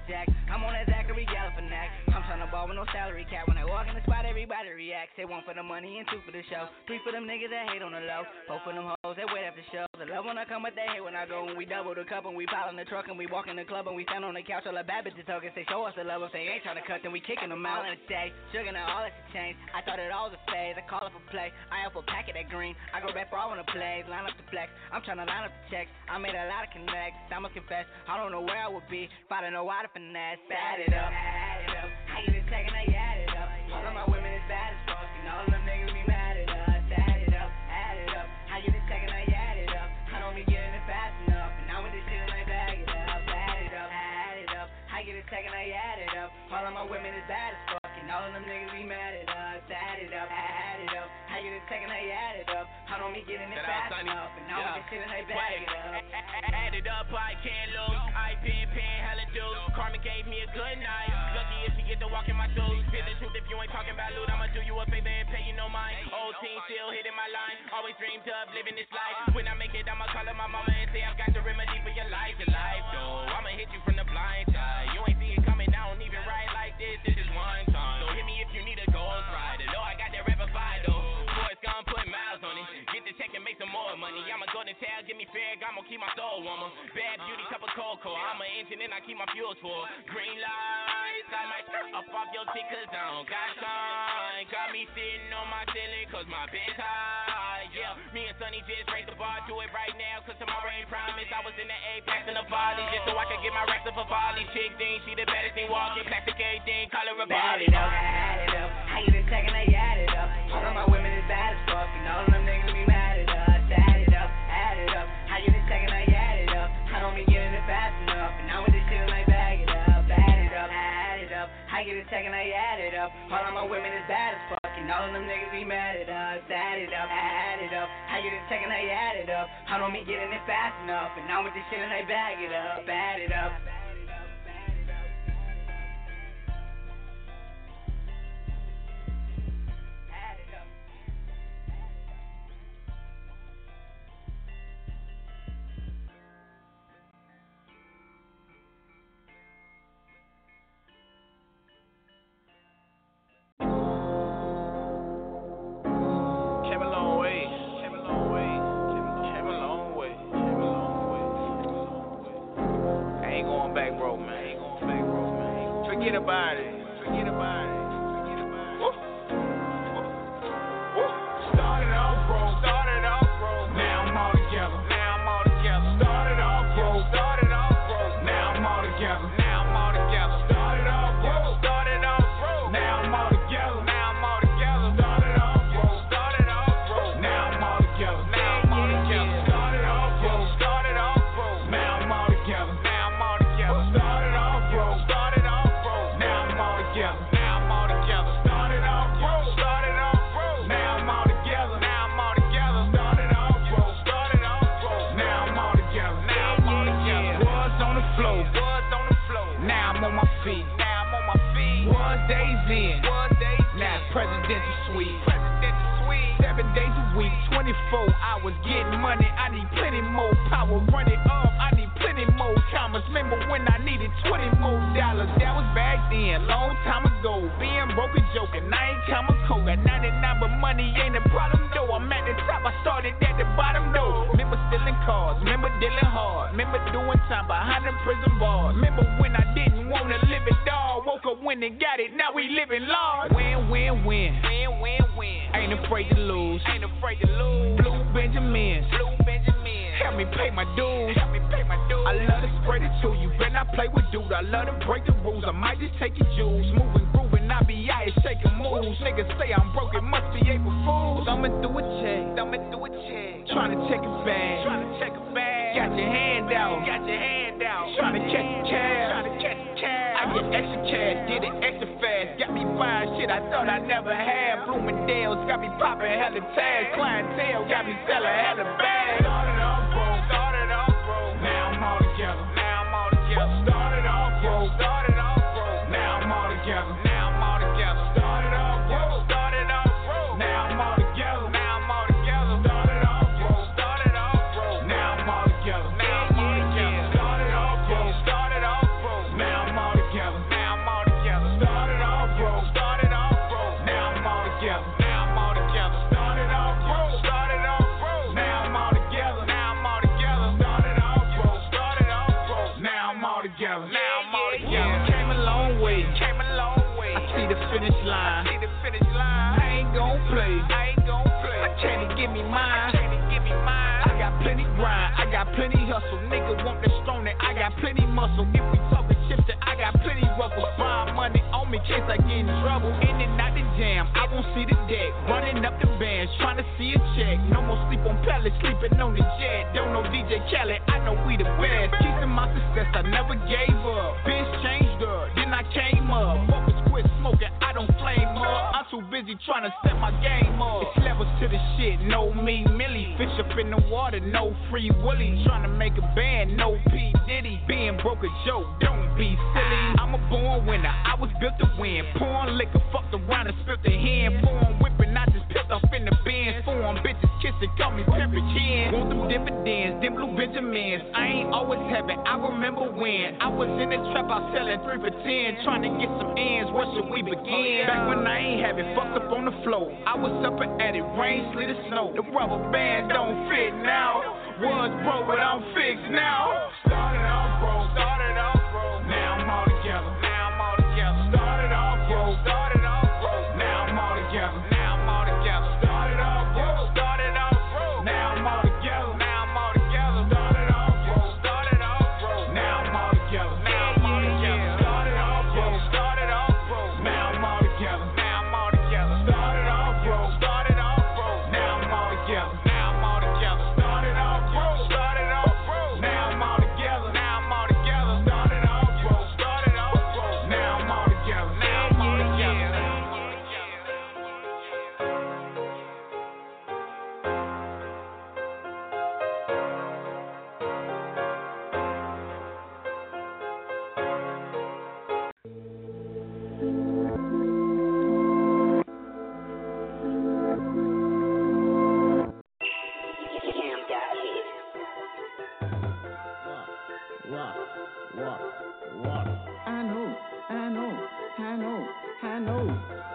jack. I'm on that Zachary Galifianakis. I'm tryna ball with no salary cap. When I walk in the spot, everybody reacts. Say 1 for the money and 2 for the show. 3 for them niggas that hate on the low. 4 for them hoes that wait after shows. I love when I come, but they hate when I go. When we double the cup and we pile in the truck and we walk in the club and we stand on the couch. All the bad bitches talking, say show us the love. If they ain't tryna cut, then we kicking them out. All in the day, sugar and all that's a change. I thought it all was a phase. I call it for play. I help a packet that green. I go back for all on the plays. Line up the flex. I'm tryna line up the checks. I made a lot of connects. I must confess, I don't know where I would be if I didn't know how to finesse. Bad it up, add it up. I get it taken, I add it up. All of my women is bad as fuck, and all of them niggas be mad at us. Add it up, add it up. I get it taken, I add it up. I don't be getting it fast enough, and now with this shit, I bag it up. Add it up, add it up. I get it taken, I add it up. All of my women is bad as fuck, and all of them niggas be mad at us. Add it up, add it up. I get it taken, I add it up. I don't be getting it fast enough, and now with this shit, I bag it up. Add it up, I can't lose. I pin, hella dudes. Karma gave me a good night. Lucky if she get to walk in my shoes. Feel the truth if you ain't talking about loot. I'ma do you a favor and pay you no mind. Old team still hitting my line. Always dreamed of living this life. When I make it, I'ma call up my mama and say I've got the remedy for your life. Though I'ma hit you from the blind side. You ain't see it coming, I don't even ride like this. This is one time. So hit me if you need a ghost rider. Though I got that Revified though. Boys gonna put miles on it. Get the check and make some more money. I'ma go to town, give me fair. I'ma keep my soul warmer. Bad beauty, cup of cocoa. I'm an engine and I keep my fuels full. Green lights, I might up off your tick cause I don't got shine. Got me sitting on my ceiling cause my bed's high. Yeah, me and Sonny just raised the bar. Do it right now cause tomorrow ain't promised. I was in the Apex in the volley just so I could get my racks up for volley. Chick thing, she the baddest thing walking. Plastic everything, call her a body. Add it up, add it up. I get it taken, I add it up. All of my women is bad as fuck, and all of them niggas be mad at us. Add it up, add it up. I get it taken, I add it up. I don't be getting it fast enough, and now with this shit, I bag it up. Add it up, add it up. I get it taken, I add it up. All of my women is bad as fuck, and all of them niggas be mad at us. Add it up, add it up. I get it taken, I add it up. I don't be getting it fast enough, and now with this shit, I bag it up. Add it up. Forget about it. Forget about it. Started off broke. Started off broke. Now I'm all together. Now I'm all together. Started off broke. Started off broke. Now I'm all together. Now I'm all together. Started off broke. Started off broke. Now I'm all together. Now I'm all together. Started off broke. Started off broke. Now I'm all together. Now I'm all together. Started off broke. Started off broke. Now I'm all together. Now I'm all together. Started off broke. Started off broke. Now I'm all together. Now I'm all together. Started off broke. Started off broke. Now I'm all together. Now I'm all together. Started off broke. Started off broke. Now I'm all together. Now I'm all together. Was on the floor. Was on the floor. Now I'm on my feet. Now I'm on my feet. Was days in. Was days in. Now it's presidential suite. Presidential suite. 7 days a week. 24 hours getting money. I need plenty more power. Run it up. I need plenty more commas. Remember when I needed $20 more? That was back then, long time ago. Being broke and joking, I ain't coming cold. At 99, but money ain't a problem though. I'm at the top, I started at the bottom though. Remember stealing cars, remember dealing hard, remember doing time behind them prison bars. Remember when I didn't wanna live it all. Woke up when they got it, now we living large. Win, win, win. Win, win, win. Ain't afraid to lose. Ain't afraid to lose. Blue Benjamins. Blue Benjamins. Help me pay my dues. Help me pay my dues. I love to spread it to you. Better not play with dude. I love to break the rules. I might just take your jewels. Moving, grooving. I be out here shaking moves. Niggas say I'm broke. It must be April Fools. Thumbing through a check. Thumbing through a check. Trying to check it back. Trying to check it back. Got your hand out. Got your hand out. Trying to catch the cash. Trying to catch the cash. I get extra cash. Get it extra fast. Got me buying shit I thought I never had. Bloomingdale's got me popping hella tags. Clientele got me selling hella bags. Started off broke. Started off broke. Now I'm all together. Now I'm all together. Started off broke. Started off broke. Now I'm all together. Now I'm all together. Started off broke. Started off broke. Now I'm all together. Now I'm all together. Started off broke. Started off broke. Now I'm all together. Now I'm all together. Started off broke. Started off broke. Now I'm all together. together. Now I'm all together. Came a long way. I see the finish line. I ain't gon' play. I can't give me mine. I got plenty grind. I got plenty hustle. Nigga want the strong that I got plenty muscle. If we talking chips, then I got plenty ruffles. Buying money on me, case I get in trouble. In and out the jam, I won't see the deck. Running up the bands, trying to see a check. No more sleep on pellets, sleeping on the jet. Don't know DJ Khaled, I know we the best. Keeping my success, I never gave up. Bitch changed up, then I came up. What was quit smoking, I don't flame up. I'm too busy trying to set my game up. It's levels to the shit, no me Millie. Fish up in the water, no free Willy. Trying to make a band, no P Diddy. Being broke a joke, don't be silly. I'm a born winner, I was built to win. Pouring liquor, fucked around and spilt the hand. Pouring whipping, I just pissed off in the bins. Foreign bitches kissing, call me Pepper Chin. Want them dividends, them blue Benjamins. I ain't always happy, I remember when I was in the trap, I was selling 3 for 10. Trying to get some ends, where should we begin? Back when I ain't have it, fucked up on the floor. I was up at it, rain, sleet, or snow. The rubber band don't fit now. Was broke, but I'm fixed now. Started off broke. Now I'm all together. Started off broke. Now I'm all together. Started off broke. Now I'm all together. Started off broke. Now I'm all together. Started off broke. Now I'm all together. Started off broke. Now I'm all together. Started off broke. Now I'm all together. Started off broke. Now I'm all together. I know.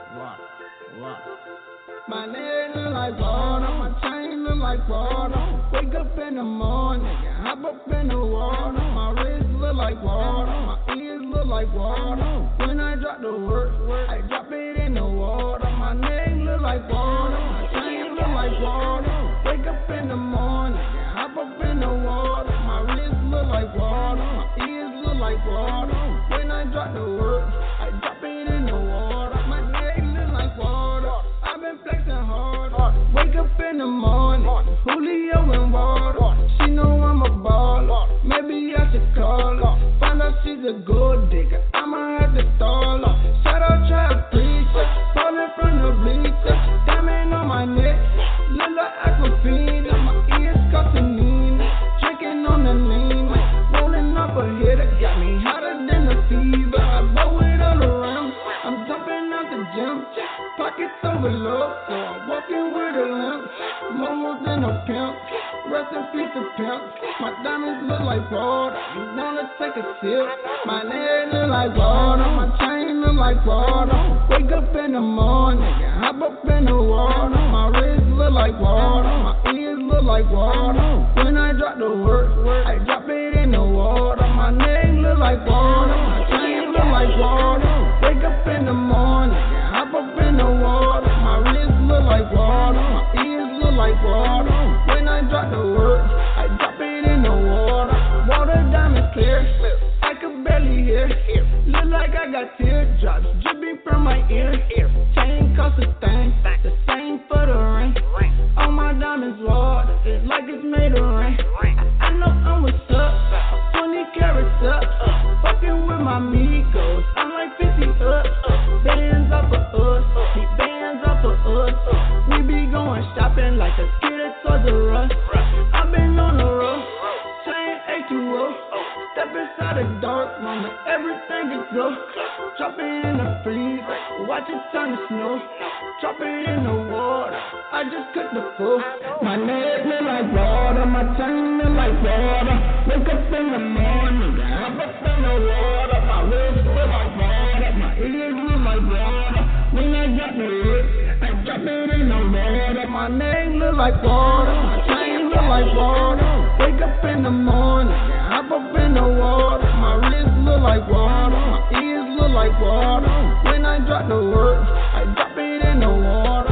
My leg look like water, my chain look like water. Wake up in the morning, hop up in the water. My wrist look like water, my ears look like water. When I drop the work, I drop it in the water. My neck look like water, my chain look like water. Wake up in the morning, hop up in the water. My wrist look like water, my ears look like water. When I drop the work, I drop it in the water. My neck look like water. I've been flexing hard. Wake up in the morning, Julio and water. She know I'm a baller. Maybe I should call her. Find out she's a gold digger. I'ma have to stall her. Shout out Trap Preacher, falling from the bleachers. Diamond on my neck, look like Aquafina. My ears Costanina, drinking on the lean. Rolling up a hitter, got me hotter than the fever. I blow it all around. I'm jumping out the gym. Pockets overload, so I'm walking with a limp. More than a pimp, rest in peace to pimp. My diamonds look like water, you wanna take a sip. My leg look like water, my chain look like water. Wake up in the morning, hop up in the water. My wrist look like water, my ears look like water. When I drop the work, I drop it in the water. My neck look like water, my chain look like water. Wake up in the morning, hop up in the water. My wrist look like water, my ears look like water. When I drop the work, I drop it in the water. Water diamond clear, I could barely hear. Look like I got teardrops dripping from my ear. Chain cost a thing, the same for the ring. All my diamonds water, it's like it's made of rain. I know I'm what's up, 20 carats up. Fucking with my amigos, I'm like 50 up. Bands up for us, keep bands up for us. We be going shopping like a kid at Toys R Us. I've been on the road, chain A2O. Step inside the dark room and everything is good. Drop it in the freezer, watch it turn to snow. Drop it in the water, I just cooked the food. My neck look like water, my tongue look like water. Wake up in the morning, hop up in the water. My wrist look like water, my ears look like water. When I drop the whip, I drop it in the water. My neck look like water, my chain look like water. Wake up in the morning, hop up in the water. My wrist look like water. When I drop the word, I drop it in the water.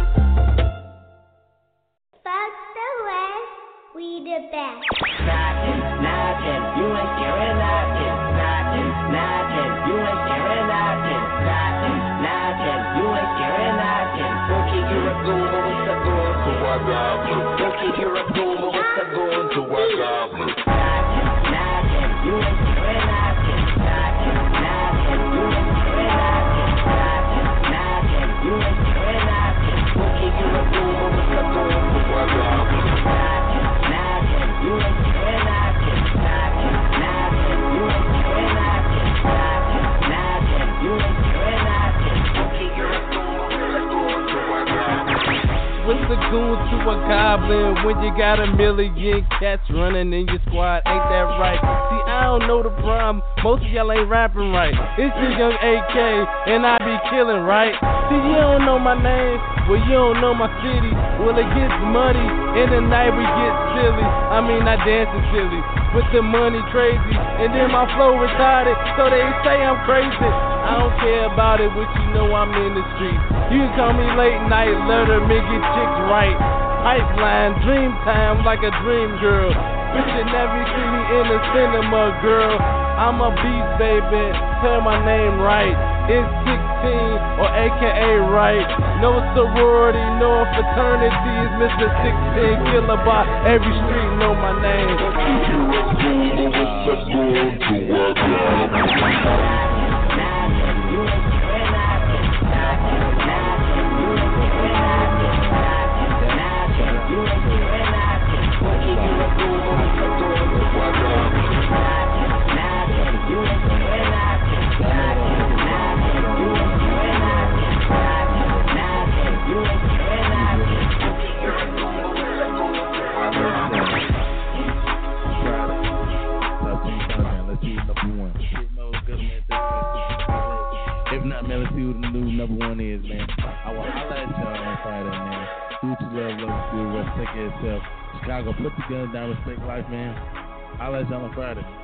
Fuck the West, we the best. Nothing, you ain't scaring nothing. Nothing, you ain't scaring nothing. Nothing, you ain't scaring nothing. Don't keep your goon, but what's the goon to what goblin? Don't keep your goon, but what's the goon to what goblin? Nothing, you ain't scaring nothing. Nothing, you ain't scaring nothing. Nothing, you ain't scaring nothing. Don't keep your goon, but what's the goon to what goblin? Nothing, you ain't scaring nothing. Nothing, you ain't scaring nothing. Nothing, you ain't scaring nothing. Don't keep your goon, but what's the goon to what goblin? What's the goon to a goblin when you got a million cats running in your squad? Ain't that right? See, I don't know the problem. Most of y'all ain't rapping right. It's the young AK, and I be killing, right? See, you don't know my name, well, you don't know my city. Well, it gets muddy, and the night we get silly. I mean, I dancing silly, with the money crazy, and then my flow retarded, so they say I'm crazy. I don't care about it, but you know I'm in the street. You can call me late night, letterman, get chicks right. Pipeline, dream time like a dream girl. But you never see me in the cinema, girl. I'm a beast, baby, tell my name right. It's 16, or AKA right. No sorority, no fraternity. It's Mr. 16, killer by every street, know my name. If not, man, let's see who the new number one is, man. I will holler at y'all on Friday, man. Do what you love, do the rest, take care of yourself. Chicago, put the gun down, respect life, man. Holler at y'all on Friday.